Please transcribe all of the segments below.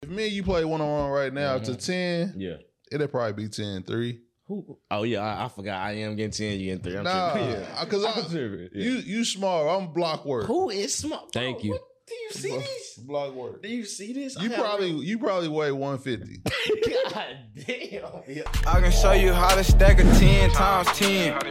me and you play one-on-one right now to 10, Yeah. it'd probably be 10-3. Who? Oh yeah, I forgot. I am getting 10. You getting 3. Nah, because you smart. I'm block work. Who is smart? Thank you. What? Do you see this? Block work. Do you see this? You probably weigh 150. God damn. I can show you how to stack a 10 times 10.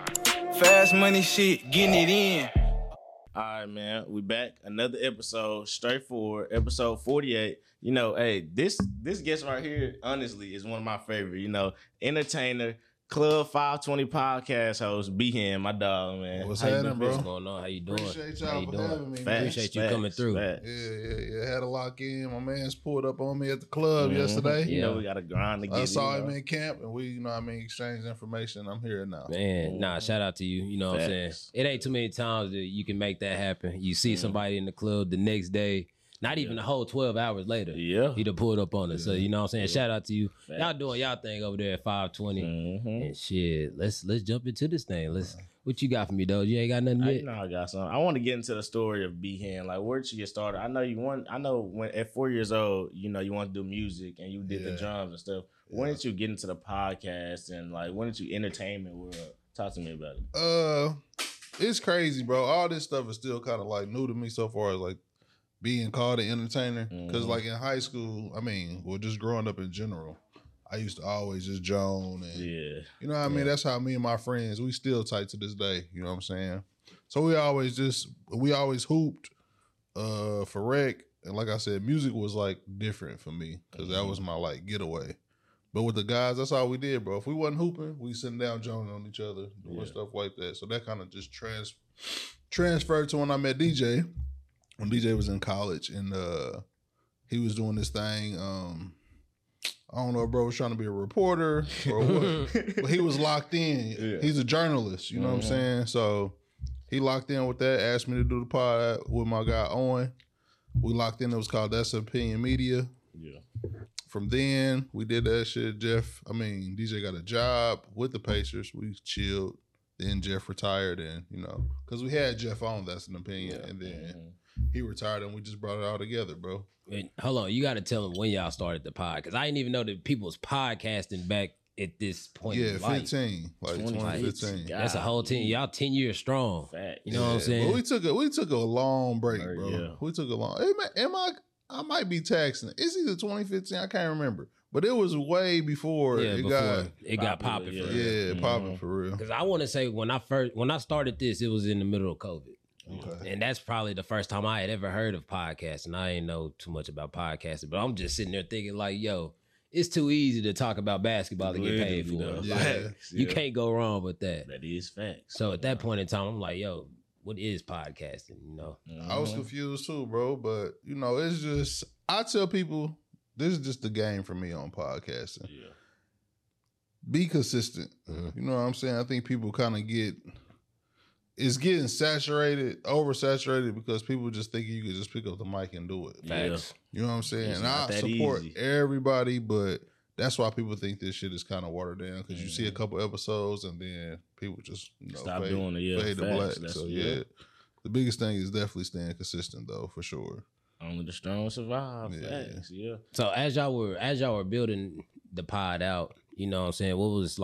Fast money shit, getting it in. All right, man. We back. Another episode, straightforward. Episode 48. You know, hey, this guest right here, honestly, is one of my favorite. You know, entertainer, Club 520 podcast host, B-Hen, my dog, man. What's How you happening, been? bro? What's going on? How you doing? Appreciate How y'all you for doing? having me, man. Facts, Appreciate you coming through. facts. Yeah. Had to lock in. My man's pulled up on me at the club yesterday. You know, we got to grind to get I saw you know. him in camp, and we, exchanged information. I'm here now. Man, nah, shout out to you. You know what I'm saying? Facts. It ain't too many times that you can make that happen. You see somebody in the club the next day, not even a whole 12 hours later. Yeah. He done pulled up on us. So, you know what I'm saying? Shout out to you. Facts. Y'all doing y'all thing over there at 520. And shit, let's jump into this thing. What you got for me, though? You ain't got nothing You yet? know, I got some. I want to get into the story of B-Hen. Like, where'd you get started? I know when at 4 years old, you know, you want to do music and you did the drums and stuff. When did you get into the podcast and like when did you entertainment world? Talk to me about it. It's crazy, bro. All this stuff is still kind of like new to me so far as like being called an entertainer. Because like in high school, just growing up in general, I used to always just Joan and you know what I mean? That's how me and my friends, we still tight to this day. You know what I'm saying? So we always hooped for rec. And like I said, music was like different for me because that was my like getaway. But with the guys, that's all we did, bro. If we wasn't hooping, we sitting down joning on each other, doing stuff like that. So that kind of just transferred to when I met DJ. When DJ was in college and he was doing this thing. I don't know if bro was trying to be a reporter or what, but he was locked in. Yeah. He's a journalist, you know what I'm saying? So he locked in with that, asked me to do the pod with my guy Owen. We locked in. It was called That's Opinion Media. Yeah. From then, we did that shit. DJ got a job with the Pacers. We chilled. Then Jeff retired and, because we had Jeff on, That's an Opinion. And then he retired and we just brought it all together, bro. Wait, hold on. You got to tell them when y'all started the pod. Because I didn't even know that people was podcasting back at this point in life. 15. Like 2015. That's a whole 10. Y'all 10 years strong. Fact. You know what I'm saying? But we took a long break, bro. Yeah. We took a long... I might be taxing. It's either 2015, I can't remember. But it was way before it got popping for real. Yeah, popping for real. Because I want to say when I started this, it was in the middle of COVID. Okay. And that's probably the first time I had ever heard of podcasting. I ain't know too much about podcasting, but I'm just sitting there thinking like, yo, it's too easy to talk about basketball and get paid for it. Like, you can't go wrong with that. That is facts. So at that point in time, I'm like, yo, what is podcasting, I was confused too, bro, but, it's just, I tell people, this is just the game for me on podcasting. Yeah. Be consistent. You know what I'm saying? I think people kind of it's getting oversaturated because people just think you can just pick up the mic and do it. Facts. You know what I'm saying? And I support everybody, but that's why people think this shit is kind of watered down because you see a couple episodes and then people just stop doing it. Fade to black. So the biggest thing is definitely staying consistent though, for sure. Only the strong survive. Facts. Yeah. So as y'all were building the pod out, you know what I'm saying? What was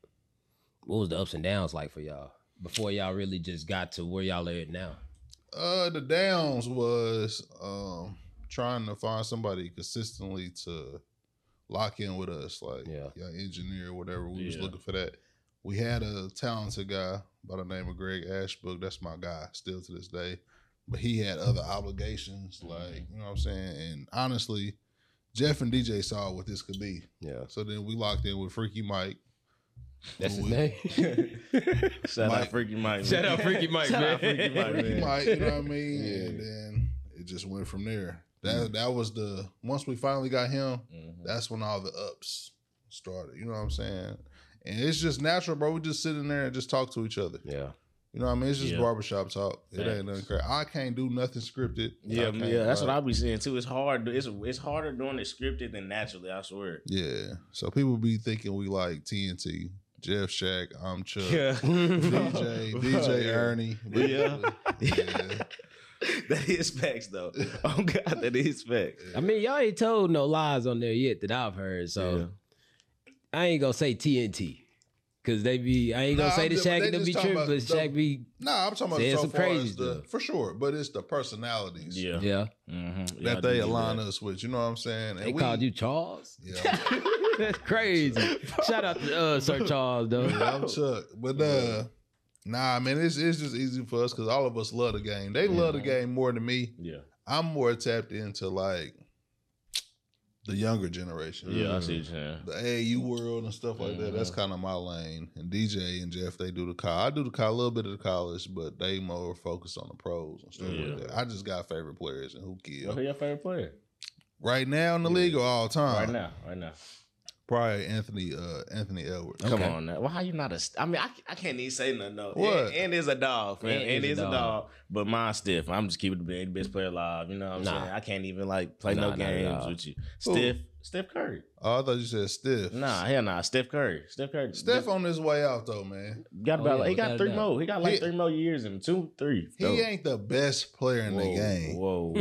the ups and downs like for y'all before y'all really just got to where y'all are at now? The downs was trying to find somebody consistently to lock in with us, like your engineer or whatever. We was looking for that. We had a talented guy by the name of Greg Ashbrook. That's my guy still to this day. But he had other obligations, like, you know what I'm saying? And honestly, Jeff and DJ saw what this could be. Yeah. So then we locked in with Freaky Mike. That's his name? Shout out Freaky Mike. Shout out Freaky Mike, man. Freaky Mike, you know what I mean? Yeah. And then it just went from there. That was once we finally got him, that's when all the ups started. You know what I'm saying? And it's just natural, bro. We just sit in there and just talk to each other. Yeah. You know what I mean? It's just barbershop talk. It ain't nothing crazy. I can't do nothing scripted. Yeah, that's what I be saying too. It's hard. It's harder doing it scripted than naturally, I swear. Yeah. So people be thinking we like TNT. Jeff Shack, I'm Chuck. DJ Ernie. That is facts, though. Oh God, that is facts. I mean, y'all ain't told no lies on there yet that I've heard. So I ain't gonna say TNT. Cause I ain't gonna say the Shaq and them be tripping, but Shaq be. Nah, I'm talking about so some far crazy as the, for sure, but it's the personalities. Yeah. That they align us with. You know what I'm saying? And they called you Charles. Yeah. That's crazy. Shout out to Sir Charles though. Yeah, I'm Chuck. But nah, man, it's just easy for us because all of us love the game. They love the game more than me. Yeah. I'm more tapped into like the younger generation. Yeah, I see what you're saying. The AAU world and stuff like that. That's kind of my lane. And DJ and Jeff, they do the college. I do a little bit of the college, but they more focused on the pros and stuff like that. I just got favorite players and who cares. Who's your favorite player? Right now in the league or all time? Right now. Probably Anthony Edwards. Come on now. Well, how you not I mean, I can't even say nothing. No. What? And is a dog, man. And is a dog. But mine's Steph. I'm just keeping the best player alive. You know what I'm saying? I can't even like play no games with you. Steph Curry. Oh, I thought you said Steph. Nah, hell nah. Steph Curry. Steph on his way out though, man. Got about he got 3 more. He got like 3 more years in 2, 3. He ain't the best player in the game.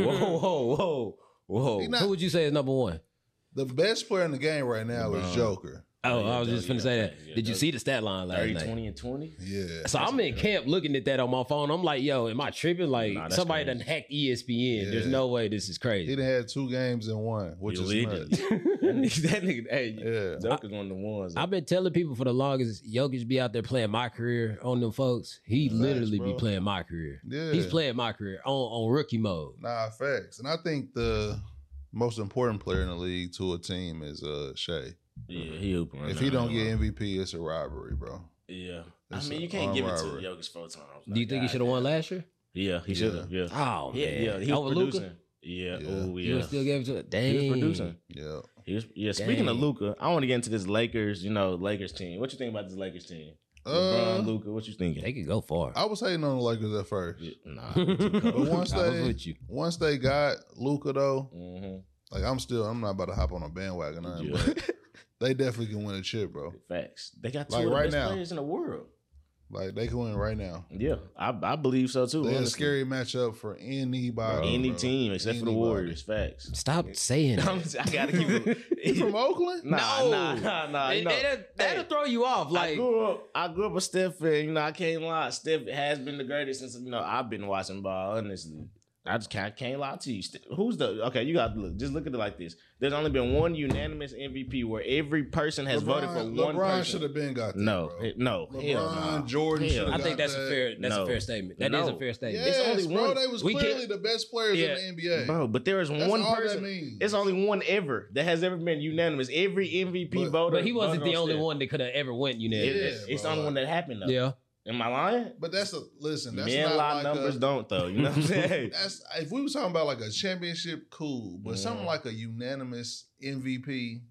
Whoa. Who would you say is number one? The best player in the game right now is Joker. Oh, I was just finna say that. Did you see the stat line last 30, night? 20, and 20? Yeah. So I'm in camp looking at that on my phone. I'm like, yo, am I tripping? Like somebody done hacked ESPN. Yeah. There's no way this is He crazy. done had 2 games in 1, which is nuts. That nigga, hey, Yeah. Joker's one of the ones. I've been telling people for the longest, Jokic be out there playing my career on them folks. He literally be playing my career. Yeah. He's playing my career on rookie mode. Nah, facts. And I think the most important player in the league to a team is Shea. Yeah, he hooping right If now. he don't get MVP, it's a robbery, bro. Yeah. It's I mean, you a can't give it to robbery. Jokic 4 times. Do you think he should have won last year? Yeah, he should have. Yeah. Oh, man. Yeah, he was Over Luka? producing. Yeah. Oh, You yeah. would still gave it to it? Dang. He was producing. Yeah. Speaking of Luka, I want to get into this Lakers team. What you think about this Lakers team? LeBron, Luka, what you thinking? They could go far. I was hating on the Lakers at first. Nah. But once I was with you. they got Luka though, Mm-hmm. like I'm not about to hop on a bandwagon, but they definitely can win a chip, bro. Facts. They got 2 Like of the right best now. players in the world. Like they can win right now. Yeah, I believe so too. They're a honestly. scary matchup for anybody. Any bro. team except for the Anybody. Warriors. Facts. Stop saying that. I gotta keep it. You from Oakland? Nah. You know, That'll throw you off. Like, I grew up a Steph fan. You know, I can't lie. Steph has been the greatest since I've been watching ball. Honestly, I just can't lie to you. Who's the okay? You got to look. Just look at it like this. There's only been one unanimous MVP where every person has voted for one LeBron person. should have been got that. No, bro. no, hell LeBron, no. Jordan Hell should no. have I think that's that. a fair statement. That is a fair statement. Yes, It's only bro. one. They was We clearly can't- the best players Yeah. in the NBA. Bro, but there is That's one all that person. means. It's only one ever that has ever been unanimous. Every MVP voter. But he wasn't voted the on only Steph. one that could have ever went unanimous. It's the bro. only one that happened though. Yeah. Am I lying? But that's listen. That's Men not lie, like numbers don't though. You know what I'm saying? That's if we were talking about like a championship, cool. But something like a unanimous MVP,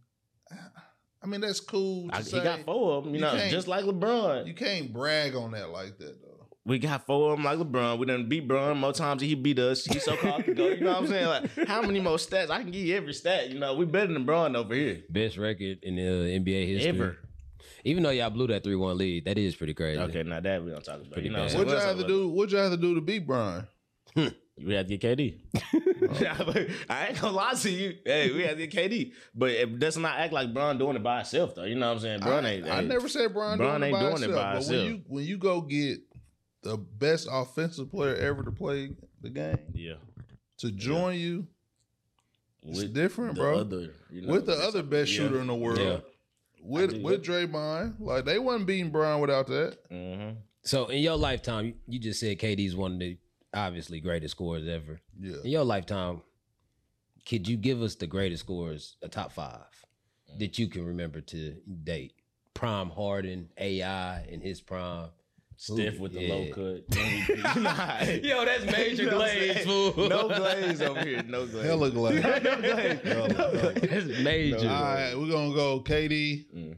I mean that's cool. To say. He got 4 of them. You know, can't- just like LeBron. You can't brag on that like that though. We got 4 of them like LeBron. We done beat Bron more times than he beat us. He's so called to go. You know what I'm saying? Like, how many more stats? I can give you every stat. You know, we better than Bron over here. Best record in the NBA history. Ever. Even though y'all blew that 3-1 lead, that is pretty crazy. Okay, now that we don't talk about. Pretty You know bad. what I'm What'd you saying? have to do? What'd you have to do to beat Brian? We had to get KD. I ain't gonna lie to you. Hey, we had to get KD. But it does not act like Bron doing it by himself, though. You know what I'm saying? Bron ain't. I never said Brian Bron doing ain't it by doing it himself, by but himself. when you go get the best offensive player ever to play the game Yeah. to join you, it's With different, the bro. other, you know, With the other best yeah. shooter in the world. Yeah. With Draymond, like they wasn't beating Brian without that. Mm-hmm. So in your lifetime, you just said KD's one of the obviously greatest scorers ever. Yeah, In your lifetime, could you give us the greatest scorers, a top 5 that you can remember to date? Prime Harden, AI in his prime. Steph with the Yeah. low cut. Nah. Yo, that's major You know what I'm glaze, saying? fool. No glaze over here. No glaze. hella glad. No glaze. That's major. All right, we're gonna go KD, Mm.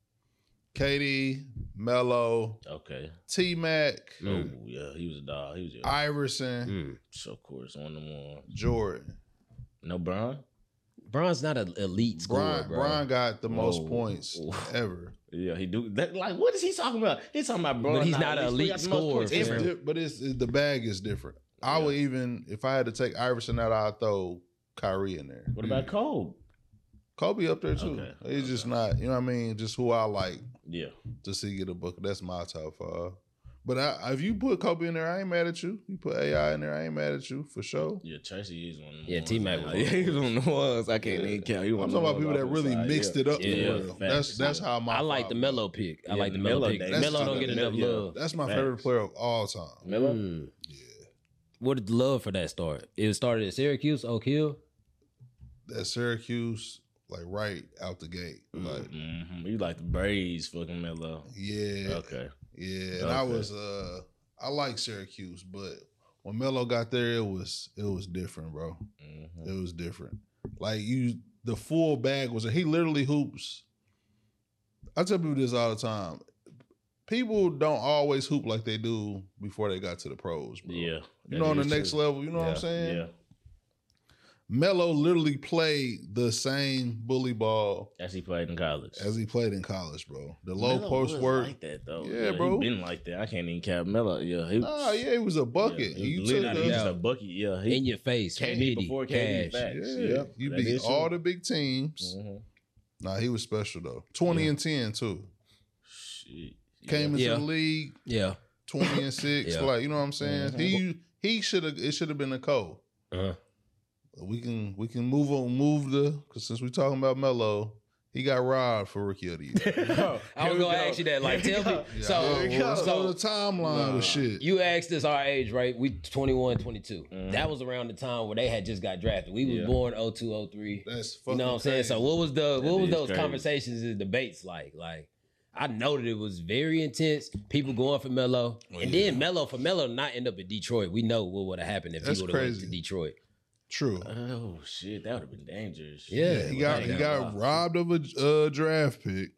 KD, Melo, Okay. T Mac, Oh yeah, he was a dog. He was Iverson, Mm. so of course one of them one. Jordan. No Bron. Bron's not an elite scorer, bro. Brian got the most Whoa. points ever. Yeah, he do that. Like, what is he talking about? He's talking about Bron. But he's not an elite scorer, Ever. fam. But it's the bag is different. I would even, if I had to take Iverson out, I'd throw Kyrie in there. What about Kobe? Kobe up there too. Okay. He's just not, you know what I mean? Just who I like Yeah. to see get a book. That's my top 5. But if you put Kobe in there, I ain't mad at you. You put AI in there, I ain't mad at you for sure. Yeah, Tracy is one of them. Yeah, T-Mac was one. Yeah, he was one of the ones. I can't even count. He I'm talking about people that really mixed it up. Yeah, For real. That's how my I like the five Melo pick. I Yeah, like the Melo pick. Day. Melo don't get enough love. That's my Facts. favorite player of all time. Melo? Yeah. Where did the love for that start? It started at Syracuse, Oak Hill. That Syracuse, like right out the gate. Like, You like the Braves, fucking Melo. yeah. Okay. Yeah. And I was I like Syracuse, but when Melo got there, it was different, bro. Mm-hmm. It was different. Like the full bag was he literally hoops. I tell people this all the time. People don't always hoop like they do before they got to the pros, bro. Yeah. You know, on the next level, you know what I'm saying? Yeah. Melo literally played the same bully ball As he played in college. as he played in college, bro. The low Melo post was work. like that though. Yeah, bro. He been like that. I can't even count Melo. Yeah, He was a bucket. Yeah, You he took was just the, a bucket. Yeah, In your face, KD Mitty, before KD. cash. Facts. yeah, you that beat is all true. the big teams. Mhm. Nah, he was special though. 20 and 10 too. Shit. Came into Yeah. the league Yeah. 20 and 6. Yeah. Like, you know what I'm saying? Mhm. He should have. It should have been a Cole. Uh-huh. We can move because since we talking about Melo, he got robbed for rookie of the year. I was gonna ask you that. Like, tell me. So, Let's go to the timeline with shit. you asked us our age, right? We 21, 22. That was around the time where they had just got drafted. We was Yeah. born 02, 03. That's You fucking know what I'm saying? crazy. So what was is those crazy. conversations and debates like? Like, I know that it was very intense. People going for Melo, and then for Melo not end up in Detroit. We know what would have happened if That's he would have went crazy. to Detroit. True. Oh shit, that would have been dangerous. Yeah, He got robbed of a draft pick.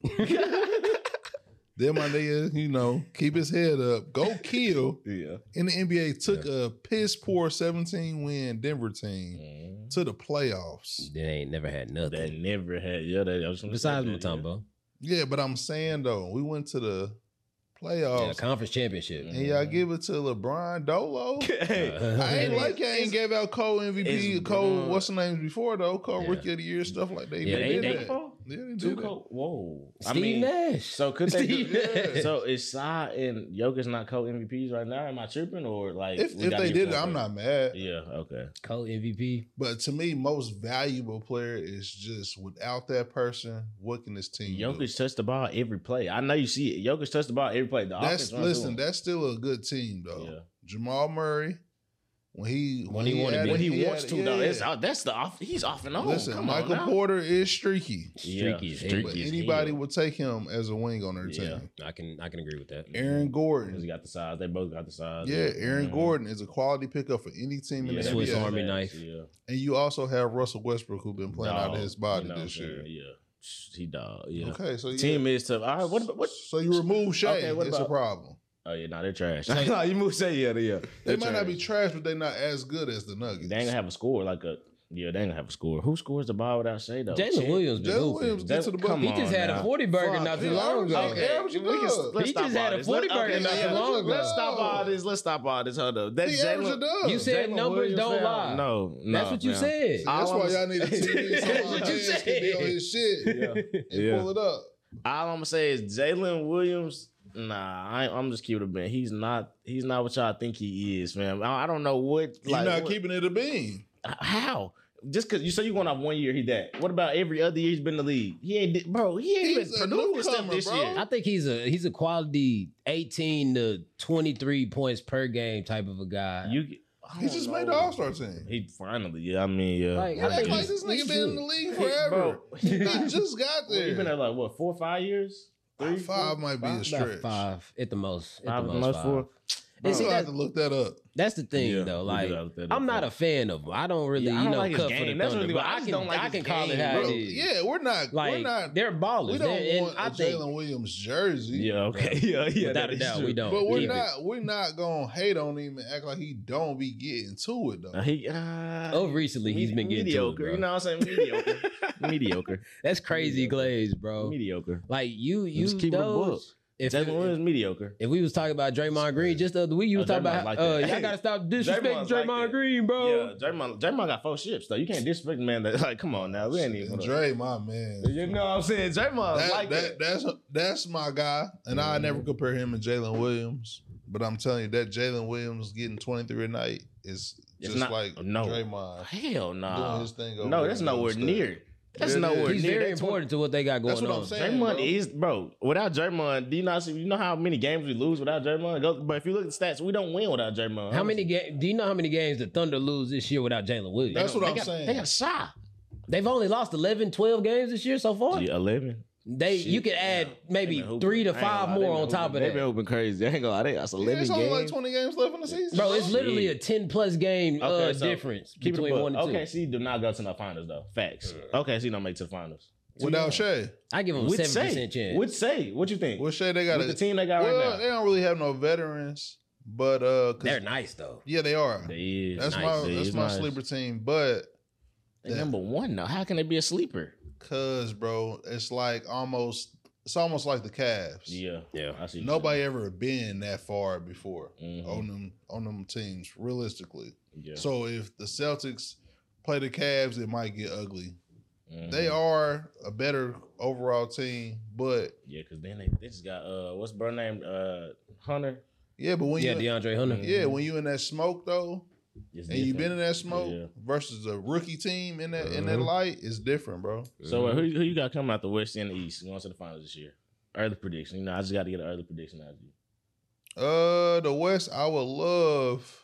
Then my nigga, you know, keep his head up, go kill. Yeah. In the NBA, took a piss poor 17 win Denver team to the playoffs. They ain't never had That nothing never had. Yeah, that I was gonna besides say that, yeah. Mutombo. Yeah, but I'm saying though, we went to the Yeah, playoffs conference championship. and y'all give it to LeBron Dolo. Hey, I ain't like y'all ain't gave out Cole MVP, it's Cole Bron. what's the names before though, Cole Yeah. Rookie of the Year stuff like that. Yeah, they they- did they- that. Yeah, they Too did that. cold. Whoa. Steve Nash. So could they do Steve Nash. So is Sai and Jokic not co-MVPs right now? Am I tripping or like If we gotta they get did it, one I'm first? not mad. Yeah, okay. Co-MVP. But to me, most valuable player is just without that person, what can this team do? Jokic touched the ball every play. I know you see it. Jokic touched the ball every play. The That's offense run through him. that's still a good team though. Yeah. Jamal Murray, when he When he wanna had be. it, when he had wants it, to, yeah. though. That's the off. He's off and on. Listen, Come Michael on now. Porter is streaky, Streaky as hell. but as anybody hell. would take him as a wing on their Yeah. team. I can agree with that. Aaron Because Gordon, he got the size. They both got the size. yeah, Aaron Mhm. Gordon is a quality pickup for any team in Yeah, the Swiss NBA. Army knife. Yeah. And you also have Russell Westbrook, who been playing out of Dog, his body you know this what I'm year. saying? Yeah. He dog. Yeah. Okay, so Team is tough. All right. What? So you remove Shea, Okay, what it's a about- problem. Oh yeah, no, they're trash. no, you move say yeah. They They're might not trash. be trash, but they're not as good as the Nuggets. They ain't gonna have a score like a. Yeah, they ain't gonna have a score. Who scores the ball without Shea though? Jalen Shit. Williams been Jalen hooping. Williams get to the bucket. Come He just on had now. a 40 burger Fuck, not too he long ago. averaged- Okay, average we good. can, let's He stop just had all a this. 40 Let- burger okay, not yeah, too long ago. Let's stop all this. Let's stop all this. Hold up. That He averaged a dub. You said Jalen numbers Williams, don't fam. lie. No, That's what you fam. said. That's why y'all need a TV so That's my what you hands said. can be on his shit and Yeah. pull it up. All I'm gonna say is Jalen Williams. Nah, I'm just keeping it a bit. He's not what y'all think he is, fam. I don't know what. You're Like, not what- keeping it a beam. how? Just because you say you going off 1 year, he that. What about every other year he's been in the league? He ain't even He's a producing stuff newcomer, this bro. year. I think he's a quality 18 to 23 points per game type of a guy. He just made the All-Star team. He finally, yeah. I mean, yeah. Like, You I act think like he's- this nigga he's been in good. the league Bro, forever. he He not- just got Well, he been there. there like what 4 or 5 years? 3, 5 might be a About stretch. 5 at the most. At Five the at the most most, 5. 4. And see, I'll have that, to look that up. that's the thing, Yeah, though. we Like, do have to look that I'm up. not a fan of him. I don't really, Yeah, I don't like his cut for game. the That's Thunder. really But what- I I just can, don't like I his can call it game, how Bro, it is. yeah, we're not. Like, they're ballers. We don't And want I a think, Jalen Williams jersey. Yeah, okay. Yeah, without that a is doubt, true. we don't. But we're Keep it. not gonna hate on him and act like he don't be getting to it though. He Recently, he's been getting mediocre. to it, bro. You know what I'm saying? Mediocre. Mediocre. That's crazy glaze, bro. Mediocre. Like you Just keep it a those. book. Jalen Williams mediocre. If we was talking about Draymond Green just the other week, you was talking about Draymond like that. y'all gotta stop disrespecting Draymond's like Draymond that. Green, bro. Yeah, Draymond got 4 ships though. You can't disrespect the man. That like, come on now, we ain't even. Dre, my man. You know what I'm saying? Draymond like that. That's my guy, and I never compare him and Jalen Williams. But I'm telling you that Jalen Williams getting 23 a night is just like Draymond. Hell no. Doing his thing over No, there that's in nowhere Golden near. State. That's nowhere He's near. very That's important to what they got going That's what on. I'm saying. Draymond bro. is, bro. Without Draymond, do you not see? You know how many games we lose without Draymond? But if you look at the stats, we don't win without Draymond. How many games? Do you know how many games the Thunder lose this year without Jalen Williams? That's what I'm saying. They got shot. They've only lost 11, 12 games this year so far. 11. You could add maybe 3 to 5 more on top of They've been that. open crazy. I ain't gonna lie. That's 11 It's only like games. 20 games left in the season. Bro, it's literally Yeah. a 10-plus game Okay, so difference Keep it between above. 1 and 2. OKC do not go to the finals though. Facts. OKC don't make it to the finals. Without Shea. I give them a 7% chance. Would say. What you think? With Shea, they got With the team they got right now. They don't really have no veterans, but 'cause- They're nice, though. yeah, they are. They is That's nice. my sleeper team, but They number 1 now. How can they be a sleeper? cause bro, it's almost like the Cavs. Yeah. I see. Nobody ever been that far before Mhm. on them teams, realistically. Yeah. So if the Celtics play the Cavs, it might get ugly. Mhm. They are a better overall team, but Yeah, because then they just got what's bro name Hunter. yeah, but when DeAndre Hunter. when you in that smoke though, It's and you been different. in that smoke Yeah. versus a rookie team in that light, it's different, bro. So who you got coming out the West and the East going to the finals this year? Early prediction. You know, I just got to get an early prediction out of you. The West, I would love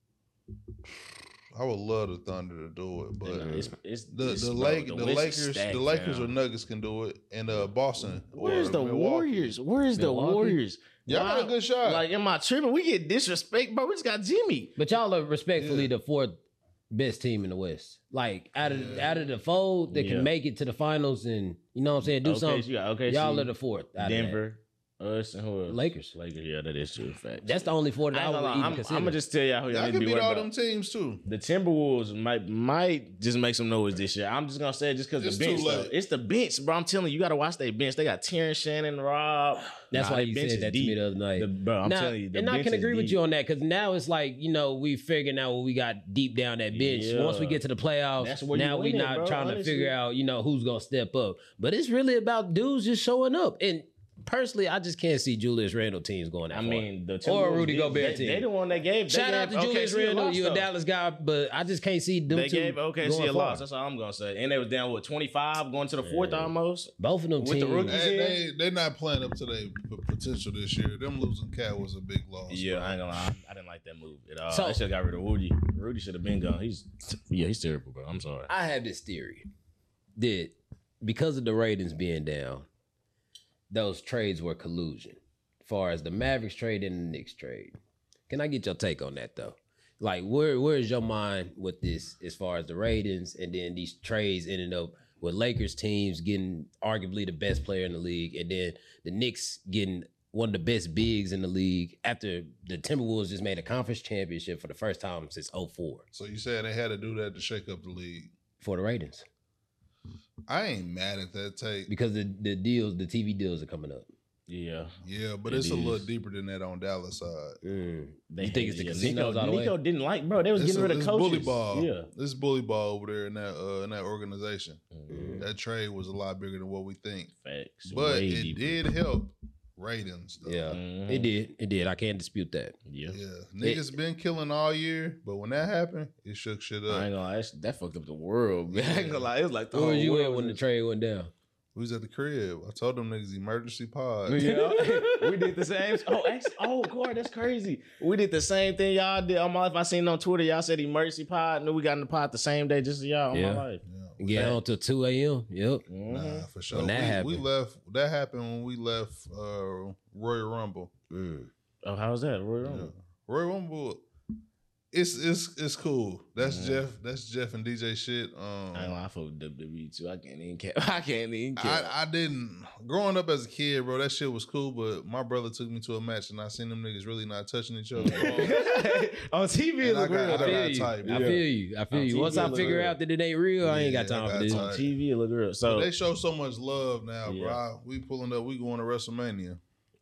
the Thunder to do it, but the Lakers or Nuggets can do it, and Boston. Where's the Milwaukee. Warriors? Where's the Milwaukee? Warriors? Y'all got a good shot. Like, am I tripping? We get disrespect, bro. We just got Jimmy. But y'all are respectfully the 4th best team in the West. Like, out of the fold that can make it to the finals and, you know what I'm saying, do something. Y'all are the 4th. out of that. Denver, us, and who else? Lakers. Yeah, that is true. Fact. That's the only 4 that I would even I'm consider. gonna just tell y'all who y'all Y'all need to can be beat worried all about. them teams too. The Timberwolves might just make some noise this year. I'm just gonna say it just because It's the bench. too late. Though. It's the bench, bro. I'm telling you, you gotta watch their bench. They got Terrence Shannon, Rob. That's why their you bench said is that to me deep. the other night. Bro, I'm telling you, the and I bench can is agree with deep. you on that because now it's like, you know, we figuring out what we got deep down that bench. Yeah. Once we get to the playoffs, That's where you now we win it, not bro, trying to honestly. figure out, you know, who's gonna step up. But it's really about dudes just showing up. And personally, I just can't see Julius Randle teams going that I far. mean, the Or Timberwolves Rudy did- Gobert they team. the one that gave. Shout out to Julius Randle. You a Dallas guy, but I just can't see them They two gave OKC going a far. loss. That's all I'm gonna say. And they was down 25 going to the 4th almost. Both of them With the teams. rookies. They're not playing up to their potential this year. Them losing Cat was a big loss. Yeah, bro. I ain't gonna lie. I didn't like that move at all. So- They should have got rid of Rudy. Rudy should have been gone. He's terrible, bro. I'm sorry. I have this theory that because of the ratings being down, those trades were collusion. As far as the Mavericks trade and the Knicks trade. Can I get your take on that though? Like where is your mind with this as far as the ratings and then these trades ending up with Lakers teams getting arguably the best player in the league and then the Knicks getting one of the best bigs in the league after the Timberwolves just made a conference championship for the first time since 2004 So you said they had to do that to shake up the league. for the ratings. I ain't mad at that take. Because the deals, the TV deals are coming up. Yeah. Yeah, but It it's a little is. deeper than that on Dallas side. You They think it's the casinos Nico, all the way? Nico didn't like, bro. They was getting rid of It's coaches. bully ball. Yeah. This bully ball over there in that organization. Mhm. That trade was a lot bigger than what we think. Facts. But Way it deeper. did help ratings though. Yeah, Mhm. it did. It did. I can't dispute that. Yeah. Yeah. Niggas been killing all year, but when that happened, it shook shit I up. ain't gonna lie, that fucked up the world. Man. I ain't gonna lie, it was like the Where whole was you world at when the was- trade went down? We was at the crib. I told them niggas emergency pod. Yeah, we did the same. Corey, that's crazy. We did the same thing y'all did. All my life, I seen it on Twitter. Y'all said emergency pod. Knew we got in the pod the same day, just as y'all. All Yeah. my life. Yeah. Get on till 2 a.m. Yep. Nah, for sure. When that we happened. left. That happened when we left Royal Rumble. Oh, how's that? Roy Yeah. Royal Rumble. It's cool. That's Jeff. That's Jeff and DJ shit. I ain't gonna lie, I fuck with WWE too. I can't even care. I can't even care. I didn't growing up as a kid, bro. That shit was cool, but my brother took me to a match and I seen them niggas really not touching each other. On TV, it And I look got- real. I though. got tight, I bro. feel you. I feel On you. TV, Once I it look figure real. out that it ain't real, I ain't got Yeah, time I for got this. time. On TV, it look real. So They show so much love now, Yeah. bro. We pulling up. We going to WrestleMania.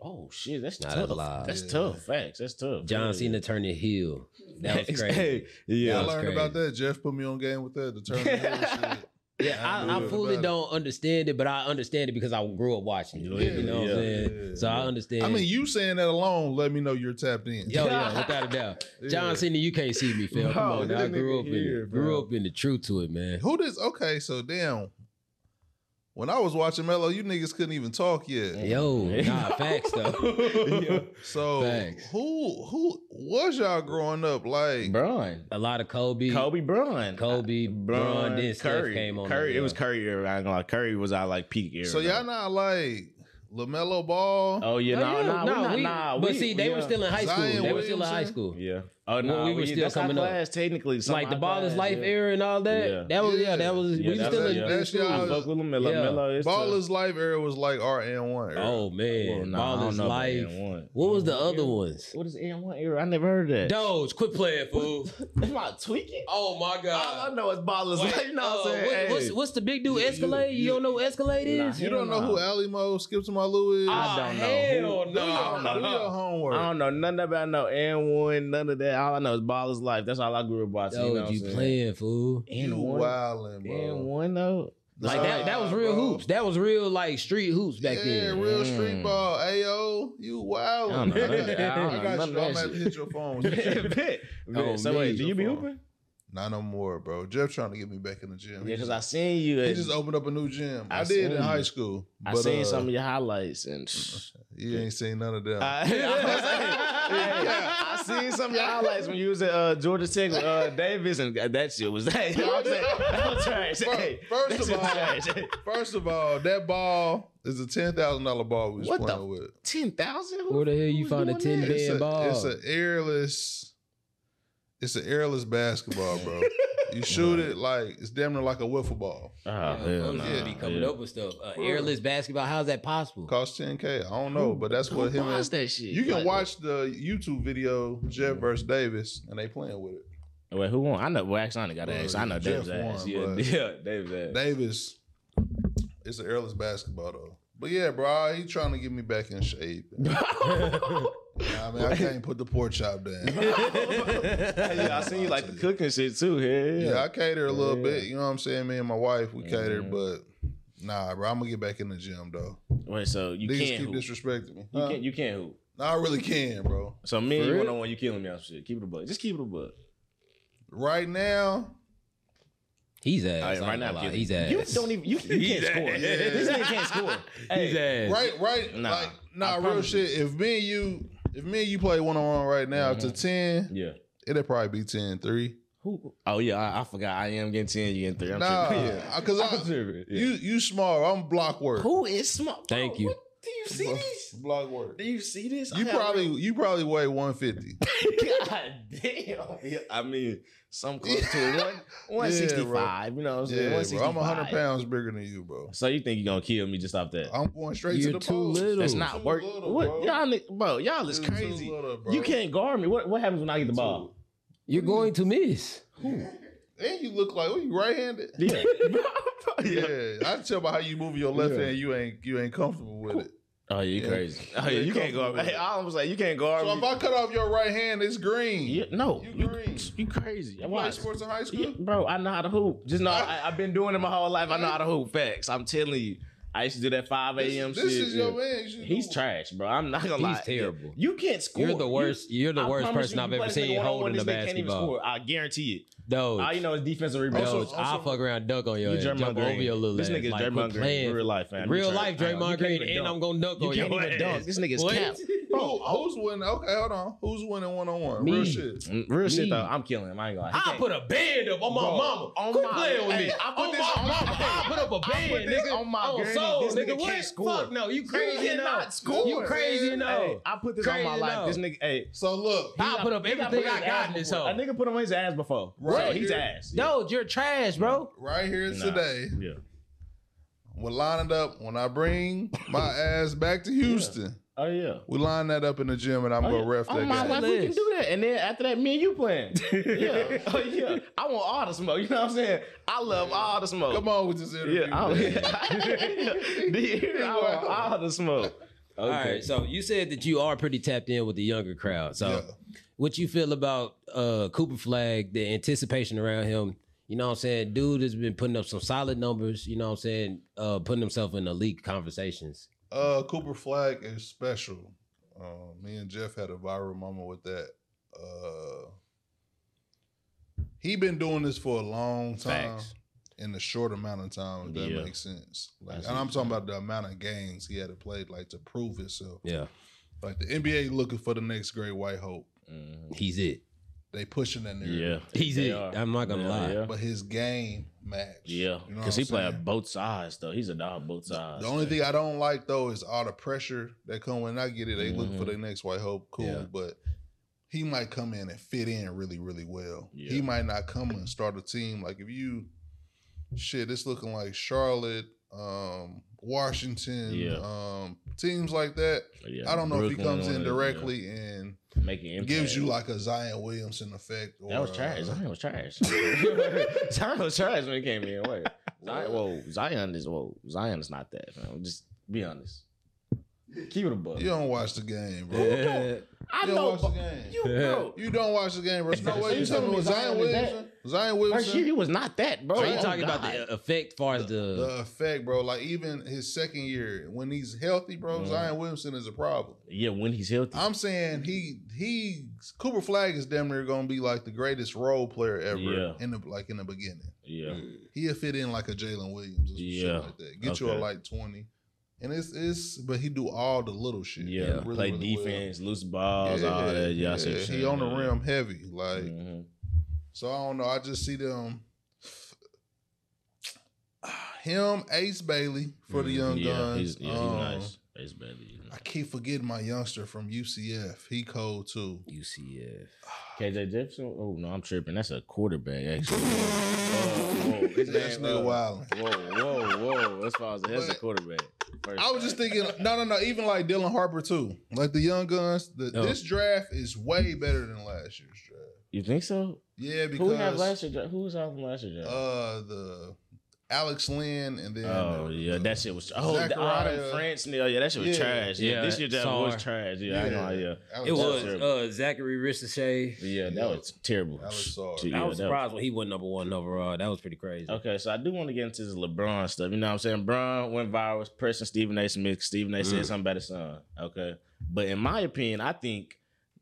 Oh shit, that's Not tough. alive. That's Yeah. tough. Facts. That's tough. John Cena turning heel. That was crazy. Hey, yeah. I That's learned crazy. about that. Jeff put me on game with that. The turn the heel shit. Yeah, I knew fully about it. don't understand it, but I understand it because I grew up watching it. You know what I'm saying? yeah, So I understand. I mean, you saying that alone let me know you're tapped in. Yo, yeah, without a doubt. John Cena, you can't see me, Phil. Come No, on, now. I that grew nigga up in here, it. bro. Grew up in the truth to it, man. Who this? Okay, so damn. When I was watching Melo, you niggas couldn't even talk yet. Yo, nah, facts though. So Facts. who was y'all growing up like? Bron. A lot of Kobe, Bron. Braun, then Steph Curry came on. Curry. there, It was yeah. Curry era. I ain't gonna lie. Curry was our like peak era. So y'all not like LaMelo Ball? Oh yeah, But see, they were still in high school. Zion they were still in high Williamson? school. Yeah. Oh When no, we were still that's our coming up. class technically. Like the Ball is Life era and all that. Yeah. That was Yeah. that was Yeah, we were still in that's school. y'all- I fuck with LaMelo. Yeah. Melo is Baller's Life era was like our N1 era. Oh man, Ball is Life. N1. What was the other ones? What is N1 era? I never heard of that. Doge, quit playing, fool. Am I tweaking? Oh my All I know is Baller's Life. You know what I'm saying? what's the big dude? Escalade? You don't know what Escalade is? You don't know who Ali Mo, Skip to My Lou is? I don't know. Hell Who- no. I don't Do know. your homework. I don't know nothing about no N1, none of that. All I know is Baller's Life. That's all I grew up watching. Doge, you know what I'm you saying? playing, fool. You N1. wildin', bro. N1 though. Like that was real bro. hoops. That was real like street hoops back Yeah, then. real street ball. Ayo, you wildin'. I don't know none of that. I don't I know got none you. of that I'm gonna have to shit. hit your phone. Bet. Oh, So me. wait, do you be Your hooping? Not no more, bro. Jeff trying to get me back in the gym. Yeah, because I seen you. He At, just opened up a new gym. I I did seen in you. high school. I but, seen some of your highlights and. You ain't seen none of them. I seen some of your highlights when you was at Georgia Tech with Davis, and that shit was that. That was trash. Hey, First that of shit all, trash. First of all, that ball is a $10,000 ball we was What the- playing with. 10,000. Where the hell you find a 10 It's band ball? It's an airless basketball, bro. You shoot it like it's damn near like a wiffle ball. Oh hell no. Yeah, be coming up with stuff. Airless basketball. How's that possible? Cost $10K. I don't know, but that's what him buys and that shit? you can Like, watch the YouTube video Jeff versus Davis, and they playing with it. Wait, who won? I know. Well, actually, I ain't got to Well, ask. I know Jeff Davis ass. won, Yeah, but- yeah, Davis ass. Davis, it's an airless basketball though. But yeah, bro, he trying to get me back in shape. I mean, I can't put the pork chop down. Yeah, I seen you like the cooking shit too. Yeah, I cater a little Yeah. bit. You know what I'm saying? Me and my wife, we cater, but nah, bro, I'm gonna get back in the gym though. Wait, so you Niggas can't keep hoop. disrespecting me. You can't. You can't hoop. No, I really can, bro. So me and For you real? 1-on-1, you killing me off shit. Keep it a buck. Just keep it a buck. Right now, He's ass. All right, right now, I'm not gonna lie. He's He's ass. You don't even. You can't score. ass. This nigga can't score. He's Hey, ass. right, Nah, like, I real promise shit. If me and you play 1-on-1 right now to 10, Yeah. it'll probably be 10-3. Who? Oh yeah, I forgot. I am getting 10. You getting 3. I'm Nah, tripping. because I'm tripping. Yeah. you small. I'm block work. Who is smart? Thank you. What? Do you see this? Block work. Do you see this? You probably weigh 150. God damn. Yeah, I mean, some close to it. 165. You know what I'm saying? Yeah, bro. I'm 165. 100 pounds bigger than you, bro. So you think you're gonna kill me just off that? I'm going straight You're to the too post. little. That's Too not work. little, What bro. y'all is You're too crazy. little, bro. You can't guard me. What happens when I get the ball? You're going to miss. And you look like, what, you right-handed? Yeah. Yeah, I can tell by how you move your left hand, you ain't comfortable with it. Oh, yeah, you Yeah. crazy. Oh, yeah, you can't guard me. Hey, I was like, you can't guard So me. if I cut off your right hand, it's green. Yeah, no, You green. you crazy. You play Why? sports in high school? Yeah, bro, I know how to hoop. Just know I've been doing it my whole life. I know how to hoop. Facts. I'm telling you. I used to do that 5 a.m. This shit. is your yeah. man. You should He's do- trash, bro. I'm not gonna lie. He's terrible. You can't score. You're the worst. You're the I worst promise person you, I've you ever play this seen nigga one-on-one, holding a this nigga can't even basketball. score. I guarantee it. Doge. All you know is defensive rebound. Doge, Also- I'll fuck around, dunk on your You ass, Draymond jump Green. over your little This ass. nigga is Like, Draymond quit Green. playing. Real life, fam. You Real trash. life, You Draymond can't Green, even and dunk. I'm gonna dunk You on can't your even ass. dunk. This nigga's What? cap. Who's winning? Okay, hold on. Who's winning 1-on-1? Me. Real shit. Real shit Me. though. I'm killing him. I ain't gonna lie. He I can't- put a band up on my Bro, mama. on Quit my- playing with hey, me. I put On this my on my- mama. I put up a I put band, this nigga. on my granny. soul, This nigga nigga. can't What? score. Fuck no. You crazy cannot enough. score. You crazy man. enough. Hey, I put this on my Crazy life. enough. This nigga, hey. So look, I'll put up He got everything put I his got ass in this before. hoe. A nigga put on his ass before. Right So he's here. ass. Doge, you're trash, bro. right here Nah. today, Yeah. we're lining up. When I bring my ass back to Houston, Oh yeah. we line that up in the gym, and I'm gonna ref Oh that my game. life, we can List. do that. And then after that, me and you playing. Yeah. Oh yeah. I want all the smoke. You know what I'm saying? I love all the smoke. Come on with this interview. Yeah. man. Do you hear? I want all the smoke. All right, so you said that you are pretty tapped in with the younger crowd. So Yeah. what you feel about Cooper Flag, the anticipation around him? You know what I'm saying? Dude has been putting up some solid numbers, you know what I'm saying? Putting himself in elite conversations. Cooper Flag is special. Me and Jeff had a viral moment with that. He been doing this for a long time. Facts. In a short amount of time, if that makes sense. Like, and I'm talking about the amount of games he had to play, like, to prove himself. Yeah. Like, the NBA looking for the next great white hope. He's it. They pushing that narrative. Yeah, He's it. I'm not going to lie. Yeah. But his game match. Yeah, You know because what he I'm saying? played both sides though. He's a dog both sides. The only thing I don't like, though, is all the pressure that come when I get it. They looking for their next white hope. Cool. Yeah. But he might come in and fit in really, really well. Yeah. He might not come and start a team. Like, if you... Shit, it's looking like Charlotte, Washington, teams like that. Yeah, I don't know if he Brooklyn comes in on it, directly and making impact. gives you like a Zion Williamson effect. Or, That was trash. Zion was trash. Zion was trash when he came in. Wait, Zion is not that. Man. Just be honest. Keep it above. You don't watch the game, bro. I You don't know, watch the game. bro. You don't watch the game, bro. No way. You You telling me telling me Zion Zion is Williamson? Zion First year Williamson. he was not that, bro. So you Oh, talking about God. the effect as far as The effect, bro. Like, even his second year, when he's healthy, bro, Zion Williamson is a problem. Yeah, when he's healthy. I'm saying Cooper Flag is damn near gonna be like the greatest role player ever Yeah. in the beginning. Yeah. He'll fit in like a Jalen Williams or some Yeah. shit like that. Get you a Okay. like 20. And but he do all the little shit. Yeah. Really, Play really defense, loose balls, well. all that. Yeah, I see what you're he saying, on the yeah. rim heavy. Like, Mhm. so I don't know. I just see them. Him, Ace Bailey for the young Yeah, guns. he's nice. Ace Bailey. I keep forgetting my youngster from UCF. He cold too. UCF. KJ Jefferson? Oh, no, I'm tripping. That's a quarterback, actually. Whoa. His That's name, nigga wildin'. Whoa. As far as that's a But- quarterback. First I was just thinking, no, even like Dylan Harper too. Like the young guns, Oh. this draft is way better than last year's draft. You think so? Yeah, Who we have because last year? Who was out from last year? the Alex Lynn and then that shit was the Zachariah. France. Yeah, that shit was Yeah. trash. Yeah, Yeah, this year that Sar. was trash. Yeah, I know. Yeah, Alex It was terrible. Zachary Ricochet. yeah, that was terrible. Alex Sar. Yeah, I was that surprised when he went number one overall. That was pretty crazy. Okay, so I do want to get into this LeBron stuff. You know what I'm saying? LeBron went viral, pressing Stephen A. Smith. Stephen A. said something about his son. Okay. But in my opinion, I think,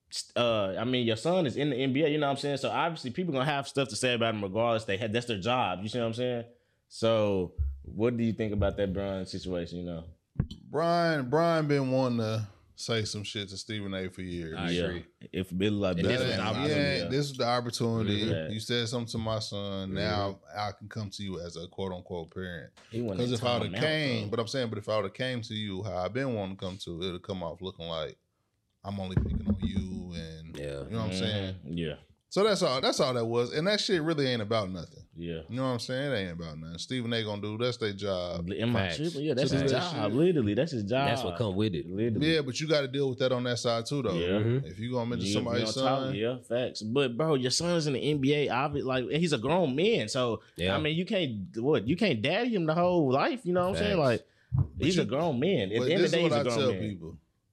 your son is in the NBA, you know what I'm saying? So obviously people going to have stuff to say about him regardless. That's their job. You see what I'm saying? So what do you think about that Brian situation, you know? Brian been wanting to say some shit to Stephen A. for years. I agree. If Billy like And that, this was the opportunity. This is the opportunity. Yeah. You said something to my son. Now I can come to you as a quote unquote parent. he wasn't Because if I would have timeout, came, though. but I'm saying, if I would have came to you how I've been wanting to come to, it'll come off looking like I'm only picking on you, and Yeah. you know what I'm saying. Yeah, So that's all that was, and that shit really ain't about nothing. yeah. You know what I'm saying? It ain't about nothing. Stephen A. gonna do that's their job. Am I Facts. tripping? Yeah, that's To do his that job. shit. Literally, that's his job. That's what come with it. Literally. Yeah, but you got to deal with that on that side too, though. Yeah. Mhm. If you gonna mention You somebody's gonna talk- son, yeah, facts. But bro, your son's in the NBA. Obviously, like he's a grown man, so Yeah. I mean, you can't daddy him the whole life. You know what I'm saying? Facts. Like he's a grown man. At but the end this of the day, is he's what a I grown tell man. people.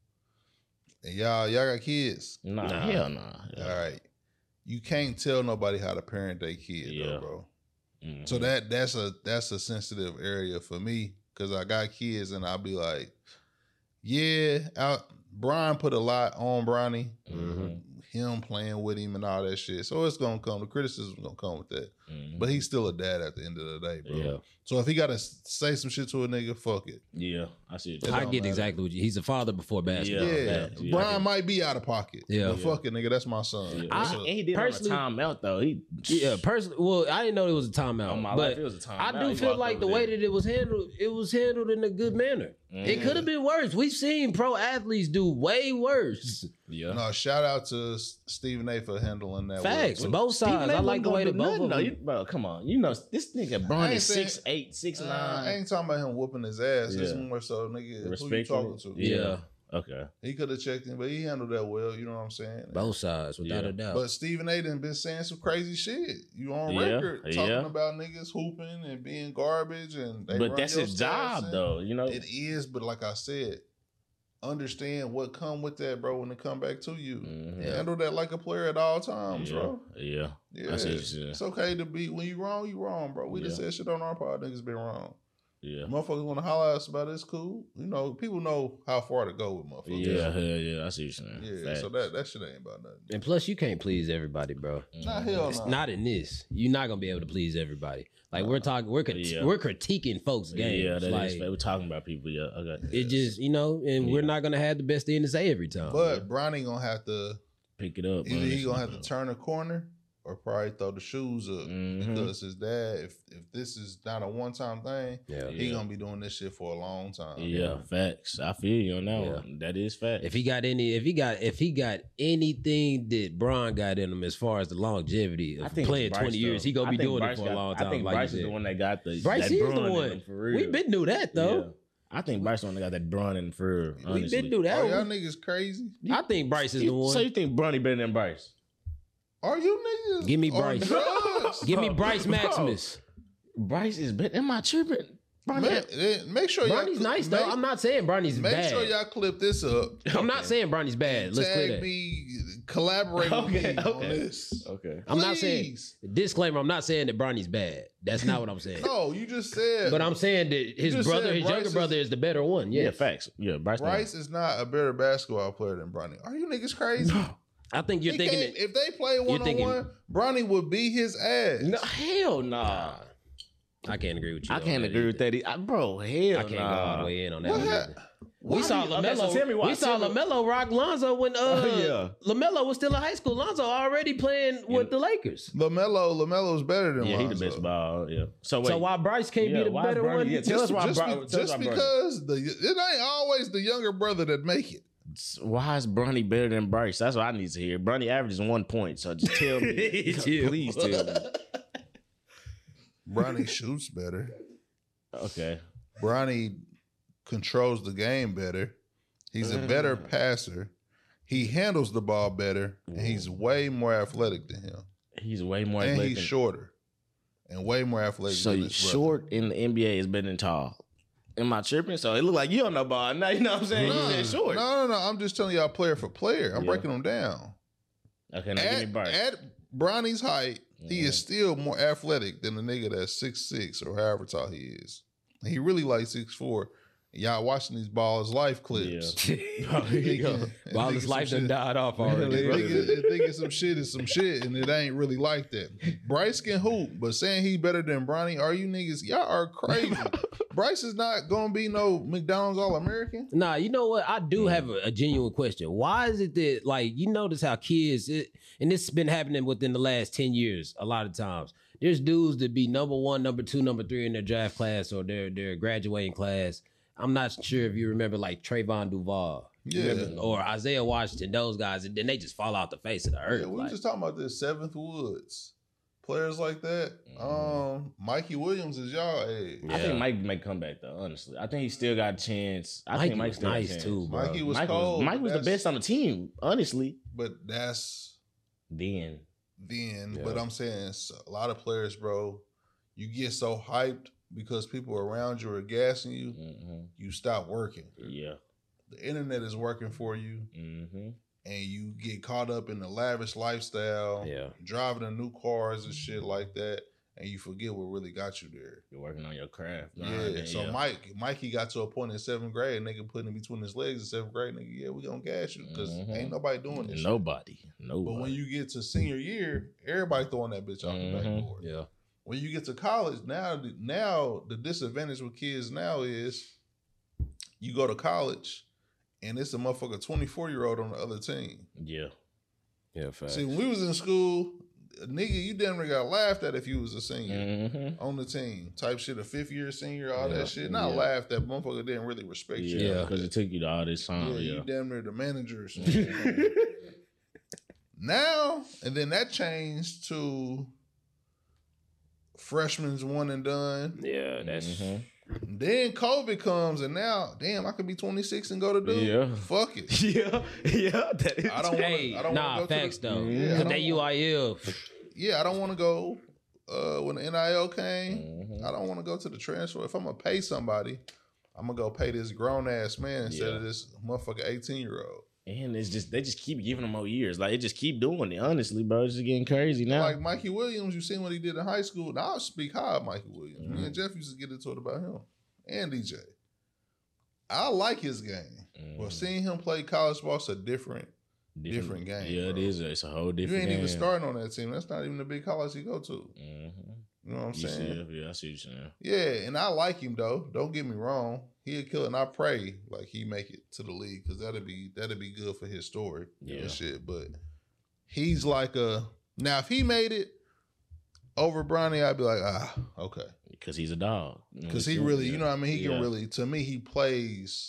And y'all got kids. Nah, Nah. hell nah. All right. You can't tell nobody how to parent their kid, Yeah. though, bro. Mhm. So that's a sensitive area for me because I got kids and I'll be like, Brian put a lot on Bronny, Mhm. him playing with him and all that shit. So it's gonna come. The criticism's gonna come with that. Mhm. But he's still a dad at the end of the day, bro. Yeah. So if he gotta say some shit to a nigga, fuck it. Yeah, I see. It I don't get matter. exactly what he's a father before basketball. Yeah, facts. Yeah. Brian might be out of pocket. Yeah. but fuck it, nigga. That's my son. Yeah. That's I- a- And he did it on a personally- timeout though. Yeah, personally, well, I didn't know it was a timeout. On my but life, it was a timeout. I do He feel walked like over the way there. that it was handled in a good manner. It Mhm. could have been worse. We've seen pro athletes do way worse. Yeah. No, shout out to Stephen A. for handling that. Facts, well. both sides. I like the way that both of them. Bro, come on. You know this nigga I Brian ain't is saying- 6'8", 6'9". I ain't talking about him whooping his ass. It's Yeah. more so, nigga, who you Respectfully? talking to? Yeah. Okay. He could have checked him, but he handled that well. You know what I'm saying? Both sides, without Yeah. a doubt. But Stephen A. done been saying some crazy shit. You on Yeah, record talking yeah. about niggas hooping and being garbage, and they run But that's your his stats job and though, you know. It is, but like I said, understand what come with that, bro, when it come back to you. Mhm. Handle that like a player at all times, bro. Yeah. Yeah, I see what you're saying. it's okay to be when you wrong, bro. We just said shit on our pod, niggas been wrong. Yeah. Motherfuckers want to holler at us about it, it's cool. You know, people know how far to go with motherfuckers. Yeah, hell yeah. I see what you're saying. Yeah, Facts. so that shit ain't about nothing. And plus, you can't please everybody, bro. Nah, hell It's no. not in this. You're not gonna be able to please everybody. Like we're talking, we're critiquing folks' games. Yeah, that like, is fact. We're talking about people. Yeah, okay. it just and we're not gonna have the best thing to say every time. But Bronny gonna have to Pick it up. either he gonna have to turn a corner or probably throw the shoes up Mhm. because his dad, if this is not a one time thing, yeah. he gonna be doing this shit for a long time. Yeah, facts. I feel you on that Yeah. one. That is fact. If he got anything that Bron got in him as far as the longevity of playing Bryce, 20 years, though. he gonna be doing Bryce it for a long time. I think like Bryce you is said. the one that got the Bryce that is the Bron in one. him for real. We been knew that though. Yeah. I think Bryce the one that got that Bron in for real. We Honestly. been knew that. Are y'all one. niggas crazy? I think Bryce is the one. So you think Bronny better than Bryce? Are you niggas? Give me on Bryce. drugs? Give me Bryce Bro. Maximus. Bryce is better. Am I tripping? Make sure y'all Bronny's nice though. I'm not saying Bronny's Make bad. sure y'all clip this up. I'm not saying Bronny's bad. Let's clear Tag that. me, collaborate with me on this. Okay. I'm not saying Please. disclaimer. I'm not saying that Bronny's bad. That's not what I'm saying. No, you just said. But I'm saying that his just brother, said his Bryce younger is- brother, is the better one. Yeah, Yes. facts. Yeah, Bryce. Bryce is not a better basketball player than Bronny. Are you niggas crazy? I think you're He thinking can't- that. if they play one on one, Bronny would beat his ass. No, hell nah. I can't agree with you. I on can't that agree with either. that. Bro, hell I can't go all the way in on that. What one hap- either. We saw Okay, so tell me Lamelo. why. We saw Tell me- Lamelo rock Lonzo when Lamelo was still in high school. Lonzo already playing with the Lakers. LaMelo's better than Yeah, he the Lonzo. best ball. Yeah. So wait. So why Bryce can't be the why is better Bronny- one? Yeah, tell us why Just, Bronny. Tell us why Bronny. because it ain't always the younger brother that make it. Why is Bronny better than Bryce? That's what I need to hear. Bronny averages 1 point, so just tell me. Chill. Please tell me. Bronny shoots better. Okay. Bronny controls the game better. He's a better passer. He handles the ball better, and he's way more athletic than him. He's way more And athletic he's than- shorter, and way more athletic. So than his brother. short in the NBA is better than tall. Am I tripping? So it look like you don't know ball. Now you know what I'm saying? You said short. No. I'm just telling y'all player for player. I'm Yeah. breaking them down. Okay, now give me Bryce. At Bronny's height, he is still more athletic than the nigga that's 6'6" or however tall he is. And he really like 6'4". Y'all watching these Ball is Life clips. Yeah. Oh, here you go. While his life done died off already. Thinking some shit is some shit, and it ain't really like that. Bryce can hoop, but saying he better than Bronny, are you niggas? Y'all are crazy. Bryce is not gonna be no McDonald's All-American. Nah, you know what? I do have a genuine question. Why is it that, like, you notice how kids, and this has been happening within the last 10 years a lot of times. There's dudes that be number 1, number 2, number 3 in their draft class or their graduating class. I'm not sure if you remember, like, Trayvon Duval. Yeah. Or Isaiah Washington, those guys, and then they just fall off the face of the earth. Yeah, we like, just talking about this 7th Woods. Players like that. Mikey Williams is y'all age. I think Mike make comeback though. Honestly, I think he still got a chance. I Mikey think Mike was still got a nice chance. too, bro. Mikey was Mike cold. Mike was the That's- best on the team. Honestly, But that's then then. Yeah. But I'm saying a lot of players, bro, you get so hyped because people around you are gassing you, you stop working. yeah. The internet is working for you, Mm-hmm. and you get caught up in the lavish lifestyle, Yeah. driving the new cars and shit like that, and you forget what really got you there. You're working on your craft. Yeah. So Mikey got to a point in 7th grade, nigga putting in between his legs in 7th grade, nigga, yeah, we gonna gas you because ain't nobody doing this shit. Nobody. But when you get to senior year, everybody throwing that bitch off the backboard. Yeah. When you get to college, now the disadvantage with kids now is you go to college and it's a motherfucker 24-year-old on the other team. Yeah. Yeah, facts. See, when we was in school, nigga, you damn near got laughed at if you was a senior Mm-hmm. on the team. Type shit, a 5th year senior, all Yeah. that shit. Not Yeah. laughed at, motherfucker didn't really respect you. Yeah, like because that. it took you to all this time. Yeah, Yeah. you damn near the manager or something. Now, and then that changed to freshmen's one and done. Yeah, that's Then COVID comes, and now, damn, I could be 26 and go to do. Yeah. Fuck it. Yeah. Yeah. That is I don't want hey, to. I don't nah, want to go facts to the, though. Yeah, I Cause don't that UIL. Yeah, I don't want to go when the NIL came. I don't want to go to the transfer. If I'm gonna pay somebody, I'm gonna go pay this grown ass man instead of this motherfucker 18-year-old. And it's just they just keep giving him more years. Like, it just keep doing it. Honestly, bro, it's just getting crazy now. Like Mikey Williams, you seen what he did in high school. Now I speak high of Mikey Williams. Me and Jeff used to get into it about him and DJ. I like his game, but seeing him play college ball is a different game. Yeah, bro. it is. It's a whole different. You ain't game. even starting on that team. That's not even the big college he go to. You know what I'm saying? Yeah, I see what you're saying. Yeah, and I like him though. Don't get me wrong. He'll kill it, and I pray like he make it to the league because that'd be good for his story and shit. But he's like now if he made it over Bronny, I'd be like, okay, because he's a dog. Because he really, you know what I mean? He can really, to me, he plays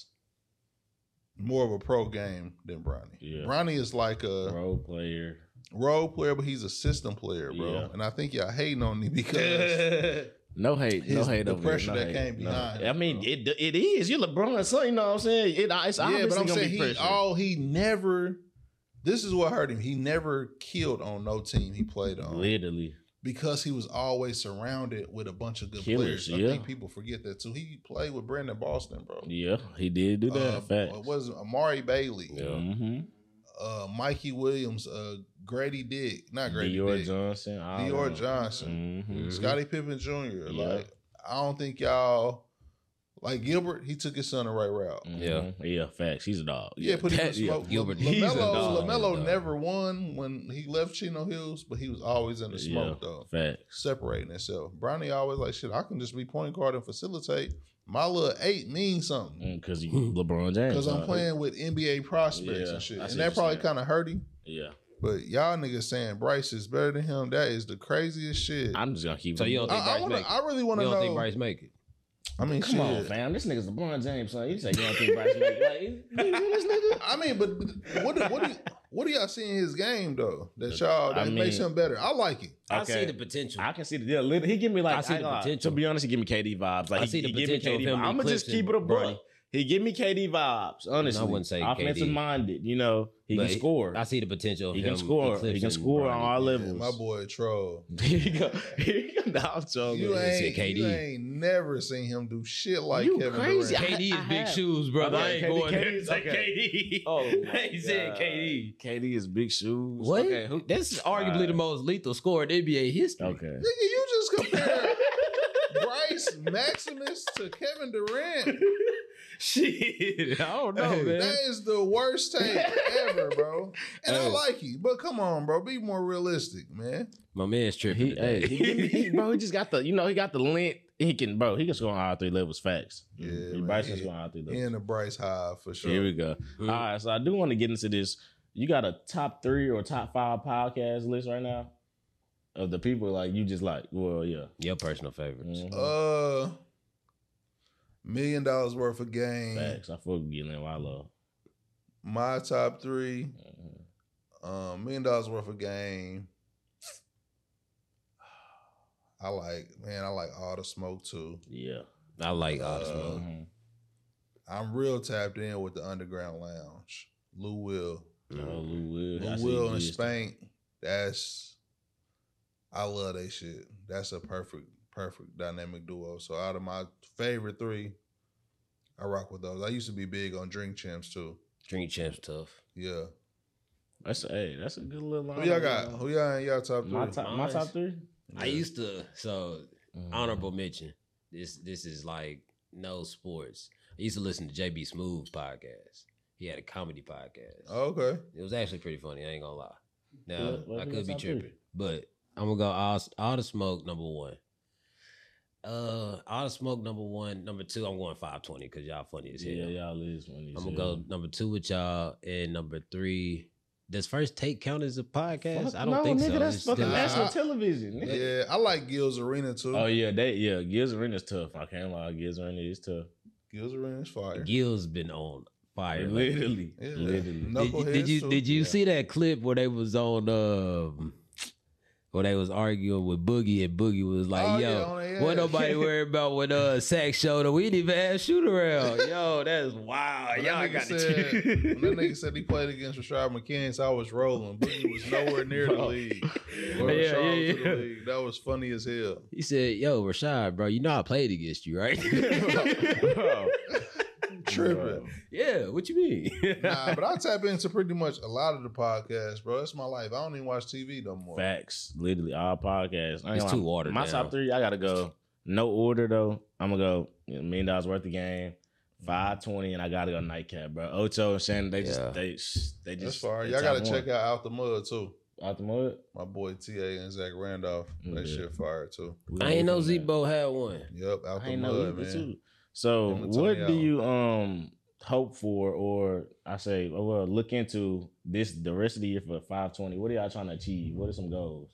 more of a pro game than Bronny. Yeah. Bronny is like a role player, but he's a system player, bro. Yeah. And I think y'all hating on me because no hate the over pressure here. that came behind. I mean, it is. You're LeBron's son, you know what I'm saying? It's obviously but I'm gonna saying be pressure. he never. This is what hurt him. He never killed on no team he played on. Literally. Because he was always surrounded with a bunch of good players. I think people forget that too. He played with Brandon Boston, bro. Yeah, he did do that. Fact. What was it? Amari Bailey? Yeah. Mm-hmm. Mikey Williams, Grady Dick, not Grady Dior Dick. Johnson, mm-hmm. Scottie Pippen Jr. Like, I don't think y'all like Gilbert. He took his son the right route. Yeah, facts. He's a dog. Put him in smoke. Gilbert, LaMelo never won when he left Chino Hills, but he was always in the smoke though. Facts. Separating himself. Bronny always like, shit, I can just be point guard and facilitate. My little 8 means something. Because LeBron James. Because I'm playing with NBA prospects and shit. And that probably kind of hurt him. Yeah. But y'all niggas saying Bryce is better than him, that is the craziest shit. I'm just going to keep it. So you don't think Bryce make it? I really want to know. You don't think Bryce make it? I mean, come on, fam. This nigga's LeBron James, son. You say you don't think Bryce make it? Like, this nigga? I mean, but what do y'all see in his game though that makes him better? I like it. I see the potential. I can see he give me like I see the potential. To be honest, he give me KD vibes. Like, I see the potential of him. I'm gonna just keep it a buck. He give me KD vibes. Honestly, I wouldn't say offensive minded. You know, he can score. I see the potential. He can score. He can score on all levels. My boy troll. Here you go. Now I'm You ain't never seen him do shit like Kevin crazy. Durant. KD is big shoes, brother. I ain't going there to say KD. Oh, he said KD. KD is big shoes. What? Okay, that's arguably the most lethal scorer in NBA history. Okay. Nigga, you just compare Bryce Maximus to Kevin Durant. Shit, I don't know, man. That is the worst take ever, bro. And I like you, but come on, bro, be more realistic, man. My man's tripping. He just got he got the length. He can score on all 3 levels. Facts. Yeah, Bryce can score on all 3 levels. He in the Bryce Hive for sure. Here we go. All right, so I do want to get into this. You got a top 3 or top 5 podcast list right now of the people like you just like? Well, yeah, your personal favorites. $1 million worth of game. Facts. I fuck with Gillian Wallow. My top 3. $1 million worth of game. I like All the Smoke too. Yeah. I like All the Smoke. I'm real tapped in with the Underground Lounge. Lou Will. Lou Will and Spank. I love that shit. That's a perfect dynamic duo. So out of my favorite 3, I rock with those. I used to be big on Drink Champs too. Drink Champs tough. Yeah. That's a good little line. Who y'all got? Who y'all in y'all top 3? My top 3? Yeah. I used to, honorable mention. This is like no sports. I used to listen to JB Smooth's podcast. He had a comedy podcast. Oh, okay. It was actually pretty funny. I ain't gonna lie. Now I could be tripping, but I'm gonna go all the Smoke number 1. All the Smoke number 1. Number 2, I'm going 520 because y'all funny as hell. Yeah, y'all is funny. I'm gonna go number 2 with y'all, and number 3. Does First Take count as a podcast? I don't think so. That's fucking national television. Nigga. Yeah, I like Gil's Arena too. Oh yeah, Gil's Arena's tough. I can't lie, Gil's Arena is tough. Gil's Arena is fire. Gil's been on fire. Literally. Did you see that clip where they was on when they was arguing with Boogie, and Boogie was like, Oh, yo, yeah, on their what ass. nobody worry about when Sack showed up. We didn't even have shoot around. Yo, that's wild. When Y'all that got nigga to said, when that nigga said he played against Rashad McCants, so I was rolling. Boogie was nowhere near the league. When Yeah, Rashad was in yeah. the league. That was funny as hell. He said, yo, Rashad, bro, you know I played against you, right? Tripping. Yeah, what you mean? Nah, but I tap into pretty much a lot of the podcasts, bro. That's my life. I don't even watch TV no more. Facts. Literally all podcasts. I ain't It's gonna too lie. watered My down. top 3, I gotta go. No order though. I'm gonna go $1 million worth of game. 520, and I gotta go Nightcap, bro. Ocho and Shannon, they just Yeah. they just That's far. they Y'all got to top check one. out the Mud, too. Out the mud. My boy T.A. and Zach Randolph. That Yeah. shit fire, too. We I gonna ain't know work on that. Z-Bo had one. Yep, out I the ain't know Mud, either man. too. So Him and what Tony do you hope for, or I say, well, look into the rest of the year for 520? What are y'all trying to achieve? What are some goals?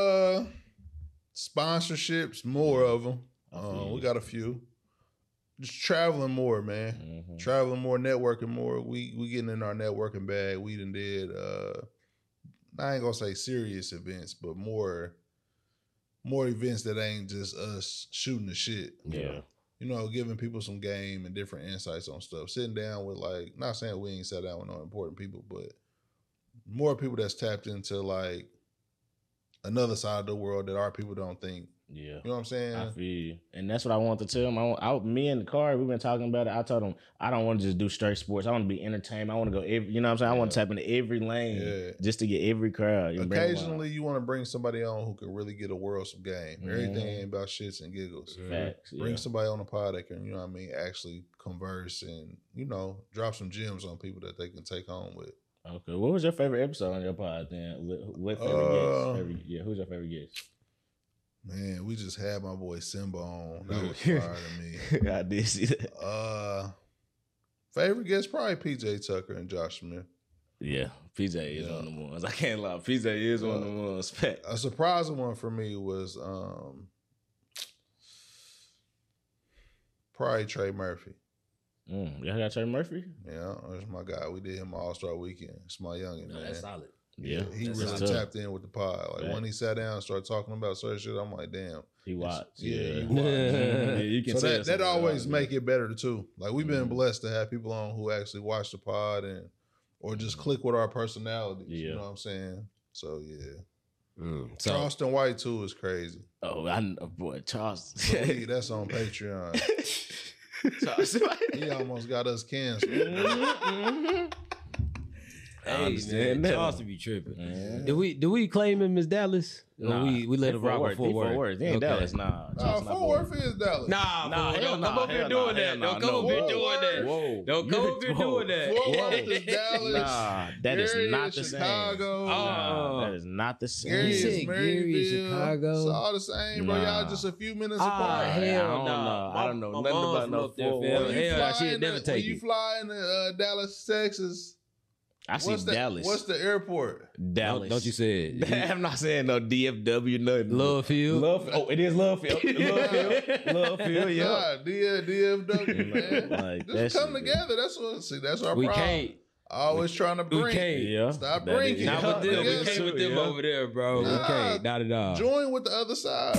Sponsorships, more of them. I feel We you. got a few. Just traveling more, man. Mhm. Traveling more, networking more. We getting in our networking bag. We done did I ain't gonna say serious events, but more events that ain't just us shooting the shit. Yeah. You know, giving people some game and different insights on stuff. Sitting down with like, not saying we ain't sat down with no important people, but more people that's tapped into like another side of the world that our people don't think. Yeah. You know what I'm saying? I feel you. And that's what I want to tell him. Me and the car, we've been talking about it. I told him I don't want to just do straight sports. I want to be entertainment. I want to go you know what I'm saying? I want to tap into every lane Yeah. just to get every crowd. You bring them out. Occasionally, you want to bring somebody on who can really get a world some game. Everything Mhm. ain't about shits and giggles. Facts. Bring Yeah. somebody on the pod that can, you know what I mean, actually converse and, you know, drop some gems on people that they can take home with. Okay. What was your favorite episode on your pod then? What favorite guest? Who's your favorite guest? Man, we just had my boy Simba on. That was fire to me. I did see that. Favorite guest probably PJ Tucker and Josh Smith. Yeah. PJ is Yeah. one of the ones. I can't lie. PJ is one of the ones. Fact. A surprising one for me was probably Trey Murphy. Y'all got Trey Murphy? Yeah, that's my guy. We did him All-Star Weekend. It's my youngin', man. That's solid. Yeah. He That's really tough. tapped in with the pod. Like Yeah. when he sat down and started talking about certain shit, I'm like, damn. He watched. Yeah, Yeah. he watched. Yeah, you can So tell that something always about it. make it better too. Like we've been Mhm. blessed to have people on who actually watch the pod and or just click with our personalities. You Yeah. know what I'm saying? So yeah. So Charleston White too is crazy. Oh, I know, boy, Charles. That's on Patreon. Charles. He almost got us canceled. I hey, understand man, that. Charleston be tripping. Mhm. Do we claim him as Dallas? Or Nah, we let he him rock Fort with Worth. Fort He Worth. He ain't Okay. Dallas. Nah, Nah, Charles not Fort Worth is Dallas. Nah, Nah, fool, hell don't nah, come up here hell doing nah, that. hell Don't nah, come no. up here Fort doing Worth. that. Whoa. Don't come up here doing that. Fort Worth is Dallas. Nah, that is Gary not is the same. Chicago. Nah, that is not the same. Gary He is said Gary is Maryville. Chicago. It's all the same, bro. Y'all Nah. just a few minutes Ah, apart. hell I don't nah. know. I don't know My nothing mom's about from no up there, Fort fam. Worth. Hell, fly she'd in never the- take when you it. fly into Dallas, Texas. I see Dallas. What's the airport? Dallas? Don't you say it. I'm not saying no DFW, nothing. Love Field. Love. Oh, it is Love Field. Love Field. Love Field. Yeah. Nah, DFW, man. Like, that Just come shit, together. That's our We problem. can't. Always trying to bring. We can't. Yeah. Stop That is- bringing. Not Yeah. with them. We Yes. can't with them Yeah. over there, bro. We Nah. can't. Not at all. Join with the other side.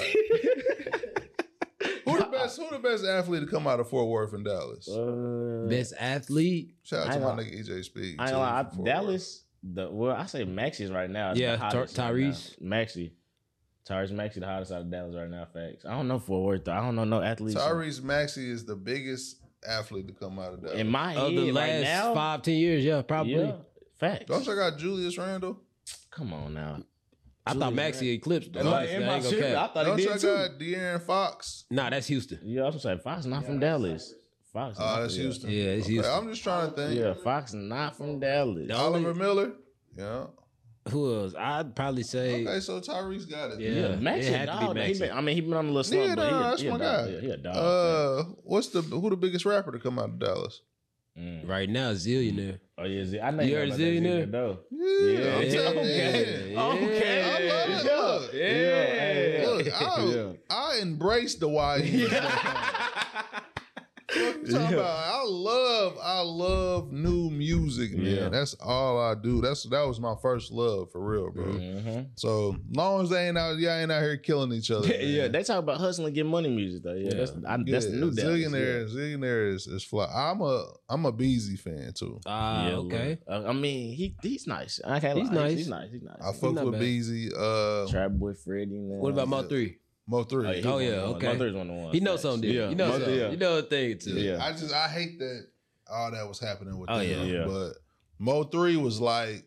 Who the best athlete to come out of Fort Worth and Dallas? Best athlete. Shout out I to ain't my gonna- nigga EJ Speed. I ain't too, gonna lie, from Fort Dallas. I say Maxi's right now. is Yeah, the hottest right Tyrese. now. Tyrese Maxey, the hottest out of Dallas right now. Facts. I don't know Fort Worth though. I don't know no athletes. Worth. Tyrese Maxey is the biggest athlete to come out of Dallas. in my head Of the right last now. 5-10 years, yeah, probably. Yeah, facts. Don't you got Julius Randle? Come on now. I thought Maxie eclipsed him. Like, Honestly, in I my ain't gonna shit, I cap. thought Don't he you did too. got De'Aaron Fox? Nah, that's Houston. Yeah, I was gonna say Fox not from Dallas. Fox. Oh, not- that's yeah. Houston. Yeah, it's Okay, Houston. I'm just trying to think. Yeah, Fox not from Dallas. No. Oliver Miller. Yeah. Who else? I'd probably say. Okay, so Tyrese got it. Yeah. Yeah, Maxey. it had to be Dog, Maxey. he been on the little slump, Yeah, but no, that's he a my dog. guy. Yeah, he a dog. Who the biggest rapper to come out of Dallas? Right now, Zillionaire. Oh yeah, I know You heard about Zillionaire? that though. Yeah, I'm Yeah, telling you. okay. yeah. Okay. I love it. Yeah. Look, Yeah. Look, I embrace the YE. What you talking about? I love new music, man. Yeah. That's all I do. That was my first love for real, bro. Mm-hmm. So long as y'all ain't out here killing each other. Yeah, man. they talk about hustling and get money music though. Yeah, that's the new Dallas. Zillionaire is fly. I'm a Beezy fan too. Okay. I mean, he's nice. I can't He's lie. nice. He's nice. I fuck not with bad. Beezy. Trap Boy Freddie. Man. What about Mo 3? Mo 3. Oh, yeah, okay. Mo 3 is one of the ones. He knows something different. Yeah. He knows Mo 3, something. yeah. You know a thing or two. Yeah. I hate that all that was happening with Oh, them. yeah. Yeah. But Mo 3 was like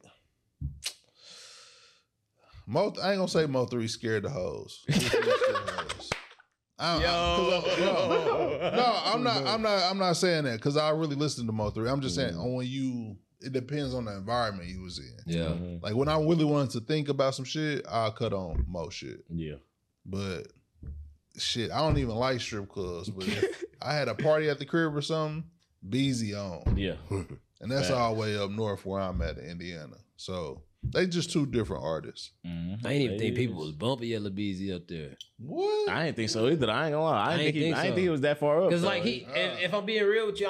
I ain't gonna say Mo 3 scared the hoes. He was scared the hoes. I'm not saying that because I really listened to Mo 3. I'm just saying it depends on the environment you was in. Yeah. Mhm. Like when I really wanted to think about some shit, I'll cut on Mo shit. Yeah. But shit, I don't even like strip clubs. But if I had a party at the crib or something, Beezy on. Yeah. And that's Facts. all the way up north where I'm at in Indiana. So they just two different artists. Mhm. I ain't even think It people is. was bumping Yellow Beezy up there. What? I didn't think so either. I ain't gonna lie. I didn't think so. he was that far up. Because though. like if I'm being real with you,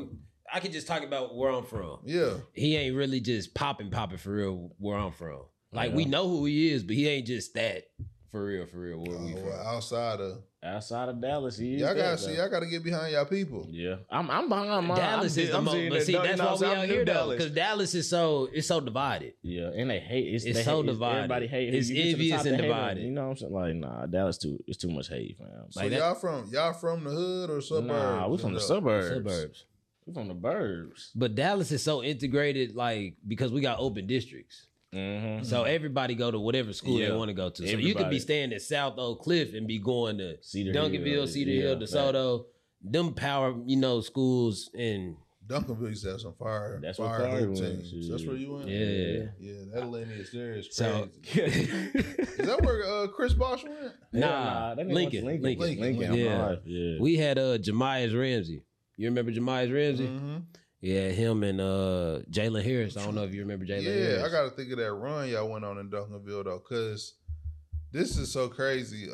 I can just talk about where I'm from. Yeah. He ain't really just popping for real where I'm from. Like Yeah. we know who he is, but he ain't just that for real where we from. Outside of outside of Dallas, he is y'all that, gotta see, though. y'all gotta get behind y'all people. Yeah, I'm behind my Dallas is the most, but see, that's why we out here though, because Dallas is so divided. Yeah, and they hate. It's they so hate, divided. Everybody hate. It's You get to the envious top, and they hate 'em. divided. You know what I'm saying? Like, nah, Dallas it's too much hate, fam. So Like that- y'all from the hood or suburbs? Nah, we from the suburbs. Suburbs. We from the burbs. But Dallas is so integrated, like because we got open districts. Mm-hmm. So everybody go to whatever school they Yeah. want to go to. So you could be Everybody. staying at South Oak Cliff and be going to Cedar Duncanville, Hill, Cedar yeah, Hill, facts. DeSoto, them power, schools and Duncanville used to have some fire. That's what fire Fire hoop was, teams. shit. That's where you went. Yeah. Yeah, that lineage there is So- crazy. Is that where Chris Bosh went? Nah, that nigga Lincoln. went to Lincoln. Yeah. Yeah. we had Jemias Ramsey. You remember Jemias Ramsey? Mm-hmm. Yeah, him and Jalen Harris. I don't know if you remember Jalen Harris. Yeah, I gotta think of that run y'all went on in Duncanville though, cause this is so crazy.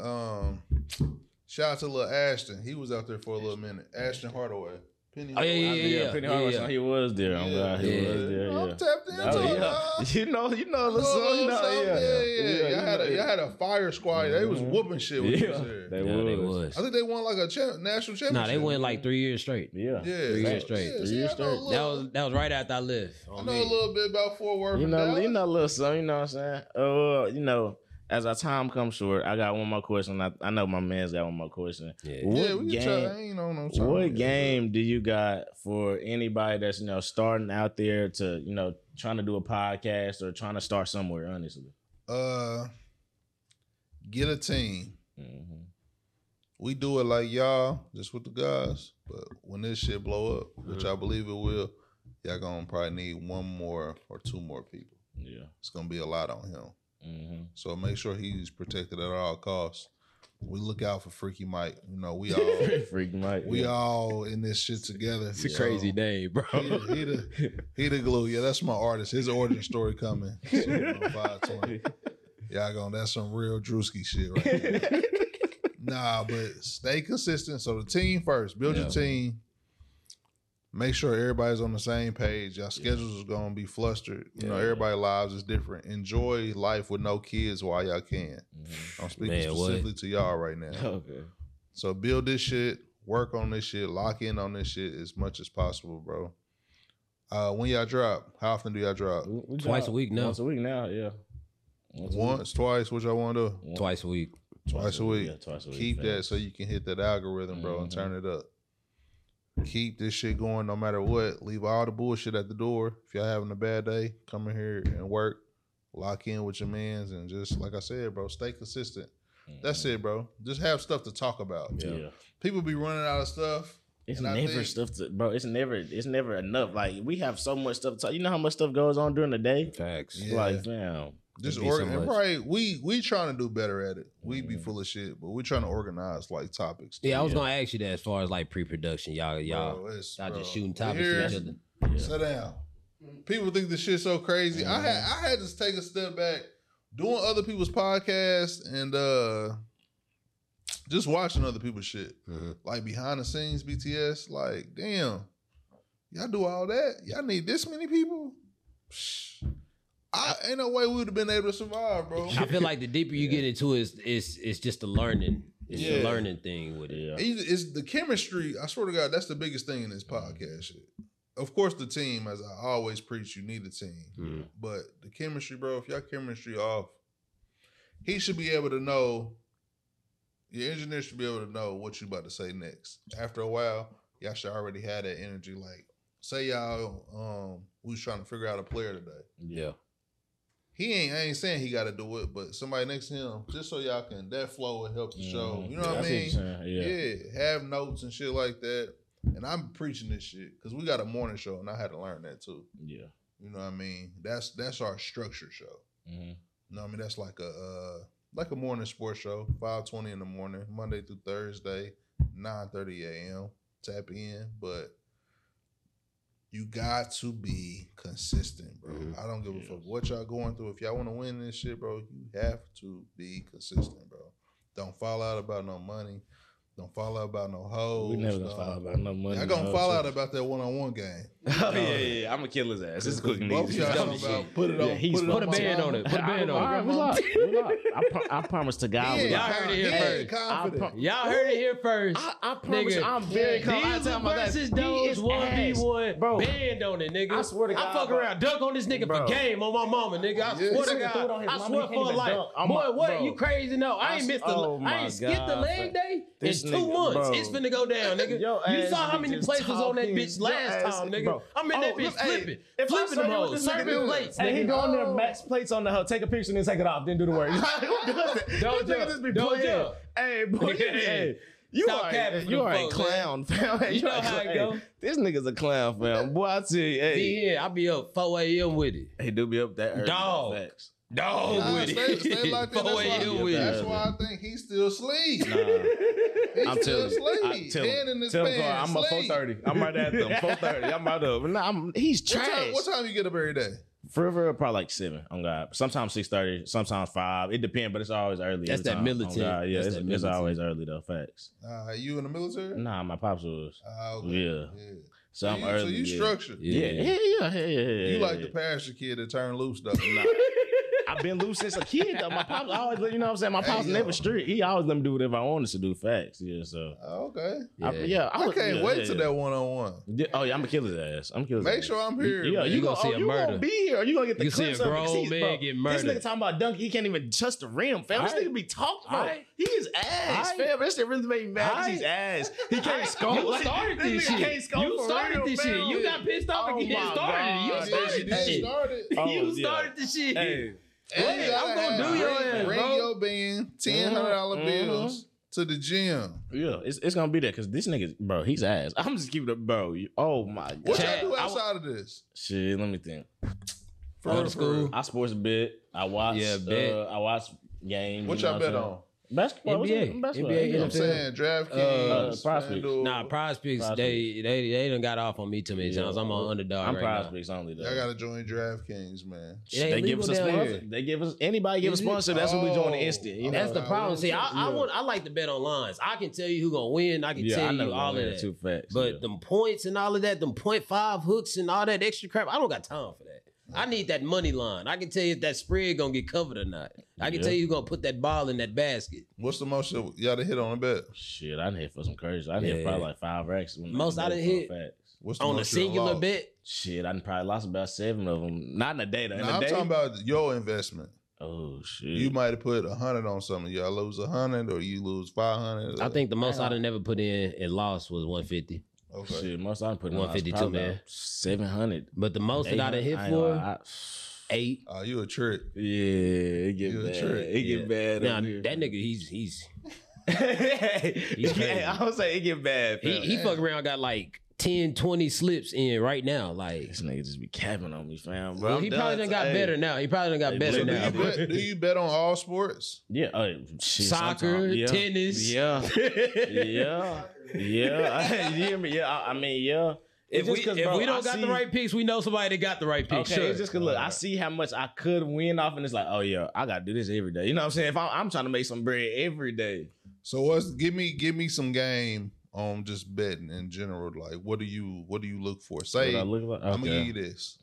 Shout out to Lil Ashton. He was out there for a little minute. Ashton Hardaway. Penny Oh, yeah, Hardaway. yeah. Penny Hardaway, yeah. so he was there. I'm glad he Yeah. was there. I'm Yeah. tapped into Oh, it, yeah. dog. You know, Little listen, you know, something. yeah. Y'all had a fire squad. They was Mhm. whooping shit when you was Yeah, there. they Yeah, they was. was. I think they won like a national championship. Nah, they went like 3 years straight. Yeah. Yeah, 3 years straight. Yeah, 3 see, years I know a straight. little- That was right after I left. I know a little bit about Fort Worth. You and know, Dallas. a little something, you know what I'm saying? As our time comes short, I got one more question. I know my man's got one more question. Yeah. What Yeah, we can try. I game, ain't on no time. what game do you got for anybody that's, starting out there to, trying to do a podcast or trying to start somewhere, honestly? Get a team. Mm-hmm. We do it like y'all, just with the guys. But when this shit blow up, which I believe it will, y'all gonna probably need one more or two more people. Yeah. It's gonna be a lot on him. Mm-hmm. So make sure he's protected at all costs. We look out for Freaky Mike. We all Freak Mike. we all in this shit together. It's a crazy day, bro. He the glue. Yeah, that's my artist. His origin story coming. soon on 520. Y'all that's some real Drewski shit right there. Nah, but stay consistent. So the team first. Build your team. Make sure everybody's on the same page. Y'all schedules is gonna be flustered. Everybody's lives is different. Enjoy life with no kids while y'all can. I'm speaking specifically to y'all right now. Okay. So build this shit, work on this shit, lock in on this shit as much as possible, bro. When y'all drop, how often do y'all drop? We Twice a week now. Once a week now, yeah. Once, twice, what y'all want to do? Twice a week. Twice a week. Yeah, twice a week. Keep that facts. so you can hit that algorithm, bro, and turn it up. Keep this shit going no matter what. Leave all the bullshit at the door. If y'all having a bad day, come in here and work. Lock in with your mans and just, like I said, bro, stay consistent. That's it, bro. Just have stuff to talk about. Yeah. People be running out of stuff. It's and I never think- stuff to, bro. It's never enough. Like, we have so much stuff to talk. You know how much stuff goes on during the day? Facts. Yeah. Like, fam. Just It'd be so and much. probably we trying to do better at it. We be full of shit, but we trying to organize like topics. Yeah, I was gonna ask you that as far as like pre-production, y'all Bro, just shooting But topics here- to each other. Sit down. People think this shit's so crazy. Mm-hmm. I had to take a step back doing other people's podcasts and just watching other people's shit, like behind the scenes BTS, like damn, y'all do all that? Y'all need this many people? Ain't no way we would have been able to survive, bro. I feel like the deeper you get into it, it's just the learning. It's the learning thing with it. Yeah. It's the chemistry. I swear to God, that's the biggest thing in this podcast shit. Of course, the team, as I always preach, you need a team. But the chemistry, bro, if y'all chemistry off, he should be able to know, your engineer should be able to know what you about to say next. After a while, y'all should already have that energy. Like, say y'all, we was trying to figure out a player today. Yeah. I ain't saying he got to do it, but somebody next to him, just so y'all can, that flow will help the show. You know what I mean? Yeah, have notes and shit like that. And I'm preaching this shit because we got a morning show, and I had to learn that too. Yeah, you know what I mean. That's our structured show. You know what I mean? That's like a morning sports show, 5:20 in the morning, Monday through Thursday, 9:30 a.m. Tap in, but you got to be consistent, bro. I don't give a fuck what y'all going through. If y'all want to win this shit, bro, you have to be consistent, bro. Don't fall out about no money. Don't fall out about no hoes. We never gonna fall out about no money. Y'all gonna fall out about that one-on-one game. Oh, yeah. I'm gonna kill his ass. It's quick and easy. Put it on. Put a band on it. Put a band on it. I promise to God. Y'all heard it here first. Y'all heard it here first. I promise. I'm very confident. These versus those 1v1 band on it, nigga. I swear to God. I fuck around, dunk on this nigga for game on my mama, nigga. I swear to God. I swear for life. Boy, what? You crazy? No, I ain't missed I ain't skipped the leg day in 2 months. It's finna go down, nigga. You saw how many places on that bitch last time, nigga. I'm in that bitch flipping. Flipping them hoes. Serving plates, nigga. Hey, he go in there, max plates on the hoe, take a picture and then take it off, then do the work. Don't jump. Hey, boy. Hey. You are a clown, fam. You know how it go. This nigga's a clown, fam. Boy, I tell you, hey. Be here. I be up 4 a.m. with it. He do be up that early. Dog with it. Stay like that. That's why I think he's still asleep. I'm telling you. Tell him I'm up 4:30. I'm right at them. 4:30. I'm right up. Nah, he's trash. What time you get up every day? Forever, probably like 7 on God. Sometimes 6:30, sometimes 5. It depends, but it's always early. That's that military. Yeah, it's always early though. Facts. You in the military? Nah, my pops was. Okay. Yeah. So I'm early. So you structured. Yeah. You like the pastor kid that turned loose though. Nah. I've been loose since a kid though. My pops always, you know what I'm saying? My pops never strict. He always let me do whatever I wanted to do. Facts. Yeah, so. Okay. I can't wait till that one-on-one. Oh yeah, I'm gonna kill his ass. Make sure I'm here. Yeah, you gonna see a murder. Gonna be here. Or you gonna get the clips of it. See a grown man get murdered. This nigga talking about dunk. He can't even touch the rim, fam. This nigga be talking about. He is ass, fam. This shit really made me mad because he's ass. He can't score. You started this shit. You started this shit. You got pissed off and get started. You started this shit. You started this shit. Hey, I'm gonna do your ass, bro. Bring your band, $100 bills to the gym. Yeah, it's gonna be there because this nigga, bro, he's ass. I'm just keeping it, bro. Oh my God. What y'all do outside of this? Shit, let me think. For school, I sports a bit. I watch. I watch games. What y'all bet on? Basketball, NBA. I'm saying DraftKings, PrizePicks. Nah, PrizePicks. They done got off on me too many times. I'm on underdog. I'm PrizePicks only though. I gotta join DraftKings, man. They give us a sponsor. They give us anybody give a sponsor. That's when we join the instant. You know? That's the problem. See, I like to bet on lines. I can tell you who gonna win. I can tell you all of that. Too fast. But them points and all of that, them 0.5 hooks and all that extra crap, I don't got time for that. I need that money line. I can tell you if that spread gonna get covered or not. I can tell you gonna put that ball in that basket. What's the most y'all to hit on a bet? Shit, I done hit for some crazy. I done hit probably like 5 racks. Most I done hit on a singular bet. Shit, I done probably lost about 7 of them. Not in a day though. I'm talking about your investment. Oh shit! You might have put 100 on something. Y'all lose 100 or you lose 500. I think the most I done never put in and lost was 150. Okay. Shit, most I put in 152, man. 700. But the most that I done hit for 8. Oh, you a trick. Yeah, it get bad. It get bad. Now that nigga, he's I would say it get bad. He fuck around got like 10, 20 slips in right now. Like this nigga just be capping on me, fam. Bro, he probably done got better now. Do you bet on all sports? Yeah. Soccer, tennis. Yeah. Yeah. You hear me? Yeah. I mean, yeah. If we don't got the right picks, we know somebody that got the right picks. Okay, sure. It's just because look, I see how much I could win off, and it's like, oh yeah, I gotta do this every day. You know what I'm saying? If I'm trying to make some bread every day. So give me some game on just betting in general. Like, what do you look for? Say, I'm gonna give you this.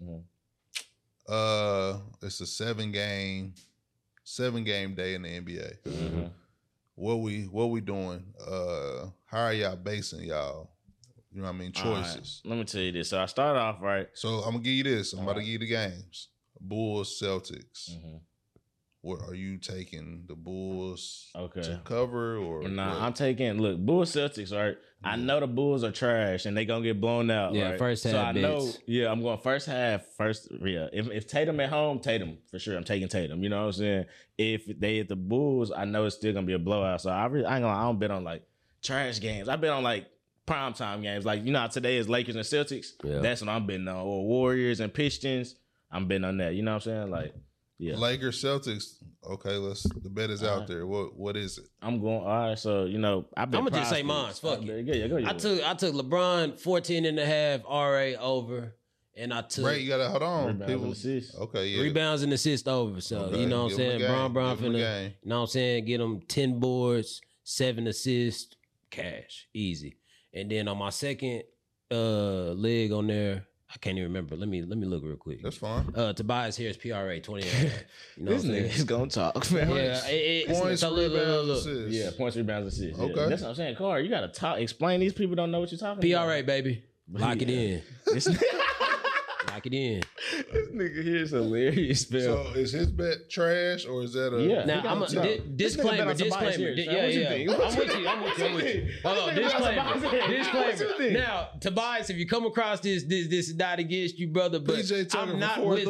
It's a 7-game day in the NBA. Mm-hmm. What we doing? How are y'all basing y'all? You know what I mean? Choices. Right. Let me tell you this. So I started off right. So I'm gonna give you this. I'm about to give you the games. Bulls, Celtics. Mm-hmm. What are you taking? The Bulls to cover or nah? I'm taking Bulls Celtics. Right. I know the Bulls are trash and they gonna get blown out. Yeah, right? first half. So I know. Yeah, I'm going first half. Yeah. If Tatum at home, Tatum for sure. I'm taking Tatum. You know what I'm saying? If they at the Bulls, I know it's still gonna be a blowout. So I ain't gonna. I don't bet on like trash games. I bet on like primetime games. Like how today is Lakers and Celtics. Yeah. That's what I'm betting on. Or Warriors and Pistons. I'm betting on that. You know what I'm saying? Like. Yeah. Lakers, Celtics. Okay, the bet is out there. What is it? I'm going. All right, so I'm gonna just say mine. Fuck it. Go I took LeBron 14.5 RA over, and I took. Right, you gotta hold on. Rebounds and assists. Okay, yeah. Rebounds and assists over. So you know what I'm saying. Bron finna. You know what I'm saying. Get him 10 boards, 7 assists, cash, easy. And then on my second leg on there. I can't even remember. Let me look real quick. That's fine. Tobias Harris PRA 20. You know this nigga's gonna talk, man. Yeah, points, rebounds, assists. Yeah, points, rebounds, assists. Okay, yeah. That's what I'm saying. Car, you gotta talk. Explain. These people don't know what you're talking about. PRA, baby. Lock it in. Lock it in. This nigga here is hilarious, Bill. So is his bet trash or is that a? Yeah. Now I'm a disclaimer. Yeah. I'm with you. Hold on. Disclaimer. Now, Tobias, if you come across this is not against you, brother. But I'm not with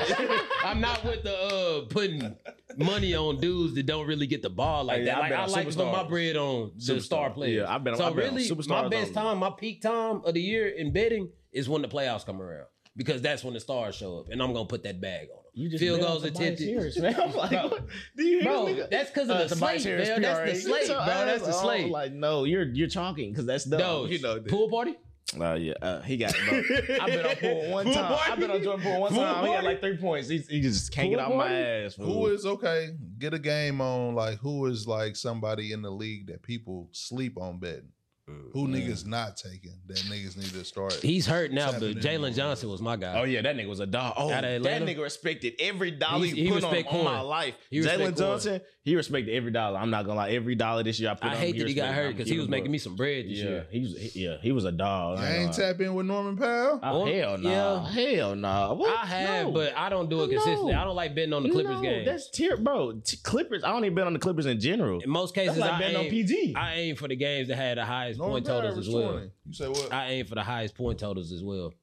the putting money on dudes that don't really get the ball like that. Like I like to put my bread on the star players. Yeah, I've been on my best time, my peak time of the year in betting is when the playoffs come around. Because that's when the stars show up, and I'm gonna put that bag on them. You just field goals attempted, man. I'm like, do you hear bro? That's because of the slate, man. That's the slate, bro. That's the slate. Like, no, you're talking because that's dumb. No, you know, pool party. He got. I bet on Poole one time. I bet on Jordan Poole one time. He had like 3 points. He just can't get off my ass. Who is okay? Get a game on. Like who is like somebody in the league that people sleep on betting. Who niggas not taking that niggas need to start? He's hurt now, but Jalen Johnson was my guy. Oh yeah, that nigga was a dog. Oh, that nigga respected every dollar he put on my life. Jalen Johnson, he respected every dollar. I'm not gonna lie, every dollar this year I put on him. I hate that he got hurt because he was making me some bread this year. He was a dog. You ain't tap in with Norman Powell? Hell no. Yeah. Hell no. I have, but I don't do it consistently. I don't like betting on the Clippers game. That's bro. Clippers. I don't even bet on the Clippers in general. In most cases, like betting on PG. I aim for the games that had the highest point totals as well. 20. You say what? I aim for the highest point totals as well.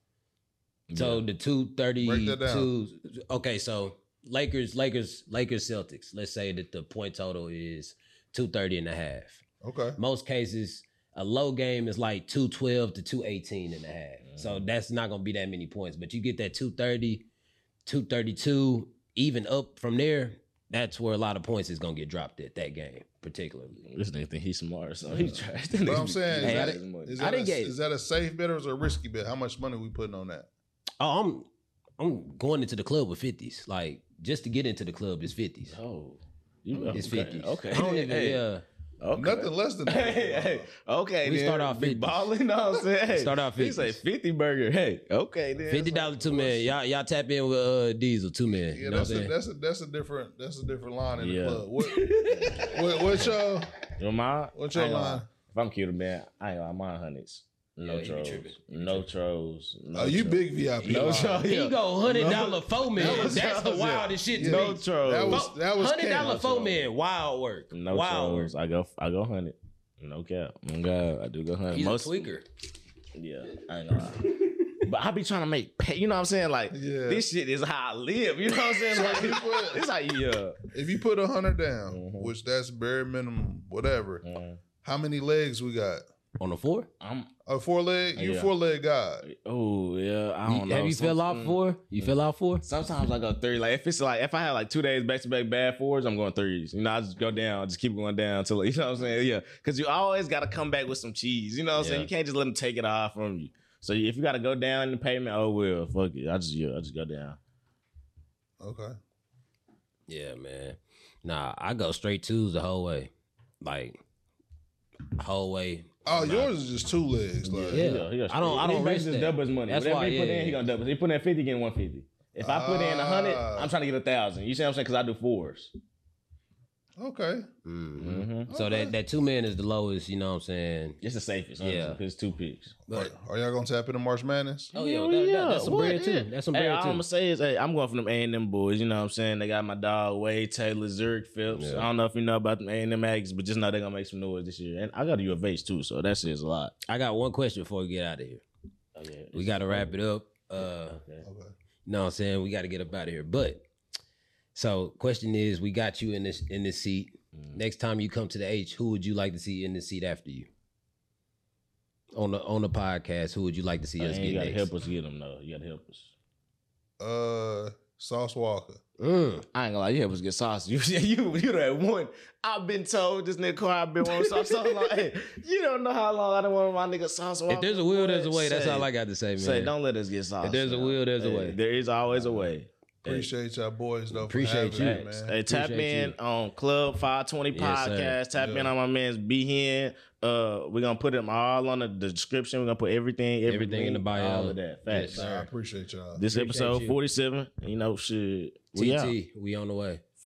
So the 232. Okay, so Lakers, Celtics. Let's say that the point total is 230.5. Okay. Most cases, a low game is like 212 to 218.5. So that's not gonna be that many points. But you get that 230, 232, even up from there. That's where a lot of points is gonna get dropped at that game, particularly. This nigga think he's smart, so he's trash. But I'm saying, is that a safe bet or is it a risky bet? How much money we putting on that? Oh, I'm going into the club with 50s. Like just to get into the club is 50s. Oh, it's 50s. Okay, I don't even. Okay. Nothing less than that. Okay, we start off 50. Balling, know what I'm saying? Start off 50. He say 50 burger. Hey, okay then. $50 2 man. Y'all tap in with Diesel 2 man. Yeah, you know that's a different line in the club. What's your line? If I'm cute, man, I ain't got my hundreds. No trolls. Oh, you big VIP. No trolls. He go $100 4 man. That's the wildest shit to me. No trolls. That was $100 4 man. Wild work. No trolls. I go 100. No cap. Oh God, I do go 100. He's a tweaker. Yeah, I ain't gonna lie. But I be trying to make pay. You know what I'm saying? Like this shit is how I live. You know what I'm saying? Like this how you. If you put 100 down, which that's bare minimum, whatever. How many legs we got? On the 4? I'm a 4 leg. You 4 leg guy. Oh yeah, I don't know. Have you fell off 4? You fell off 4? Sometimes I go 3. Like if I had like 2 days back to back bad 4s, I'm going 3s. You know, I just go down, I just keep going down until you know what I'm saying. Yeah, because you always got to come back with some cheese. You know what I'm saying? You can't just let them take it off from you. So if you got to go down in the payment, oh well, fuck it. I just go down. Okay. Yeah, man. Nah, I go straight 2s the whole way. Like whole way. Oh, yours is just 2 legs. Like, Yeah. I don't He risk just that. double his money. That's Whatever why he put in, he gonna double. If he put in 50, getting 150. If I put in 100, I'm trying to get 1,000. You see what I'm saying? Because I do 4s. Okay. So that 2 man is the lowest. You know what I'm saying? It's the safest. Yeah. Because it's 2 picks. But Are y'all gonna tap into March Madness? oh yeah, that's some bread too. That's some Hey, bread all I'm too. gonna say is, hey, I'm going for them A&M boys. You know what I'm saying? They got my dog Wade Taylor, Zurich Phillips. Yeah. I don't know if you know about them A&M Aggies, but just know they're gonna make some noise this year. And I got a U of H too, so that says a lot. I got one question before we get out of here. Oh, yeah. We got to wrap it up. Okay. You know what I'm saying? We got to get up out of here. But so question is, we got you in this seat. Next time you come to the H, who would you like to see in the seat after you? On the podcast, who would you like to see us You get gotta next? help us get them though. You gotta help us. Sauce Walker. I ain't gonna lie, you help us get sauce. You that one. I've been told this nigga I've been wanting sauce so long. Hey, you don't know how long I done wanted my nigga sauce. If there's a will, there's a way. That's all I got to say, man. Say, don't let us get sauce. If there's a will, there's a way. There is always a way. Appreciate y'all boys though. Appreciate for having you. me, man. Hey, tap Appreciate in you. on Club 520 Yes, Podcast. sir. Tap in on my man's Be Hen. We're gonna put them all on the description. We're gonna put everything Everything in the bio. all of that. Facts. Yes, Nah, I appreciate y'all. This Appreciate episode you. 47. You know, shit. We out. TT, we on the way.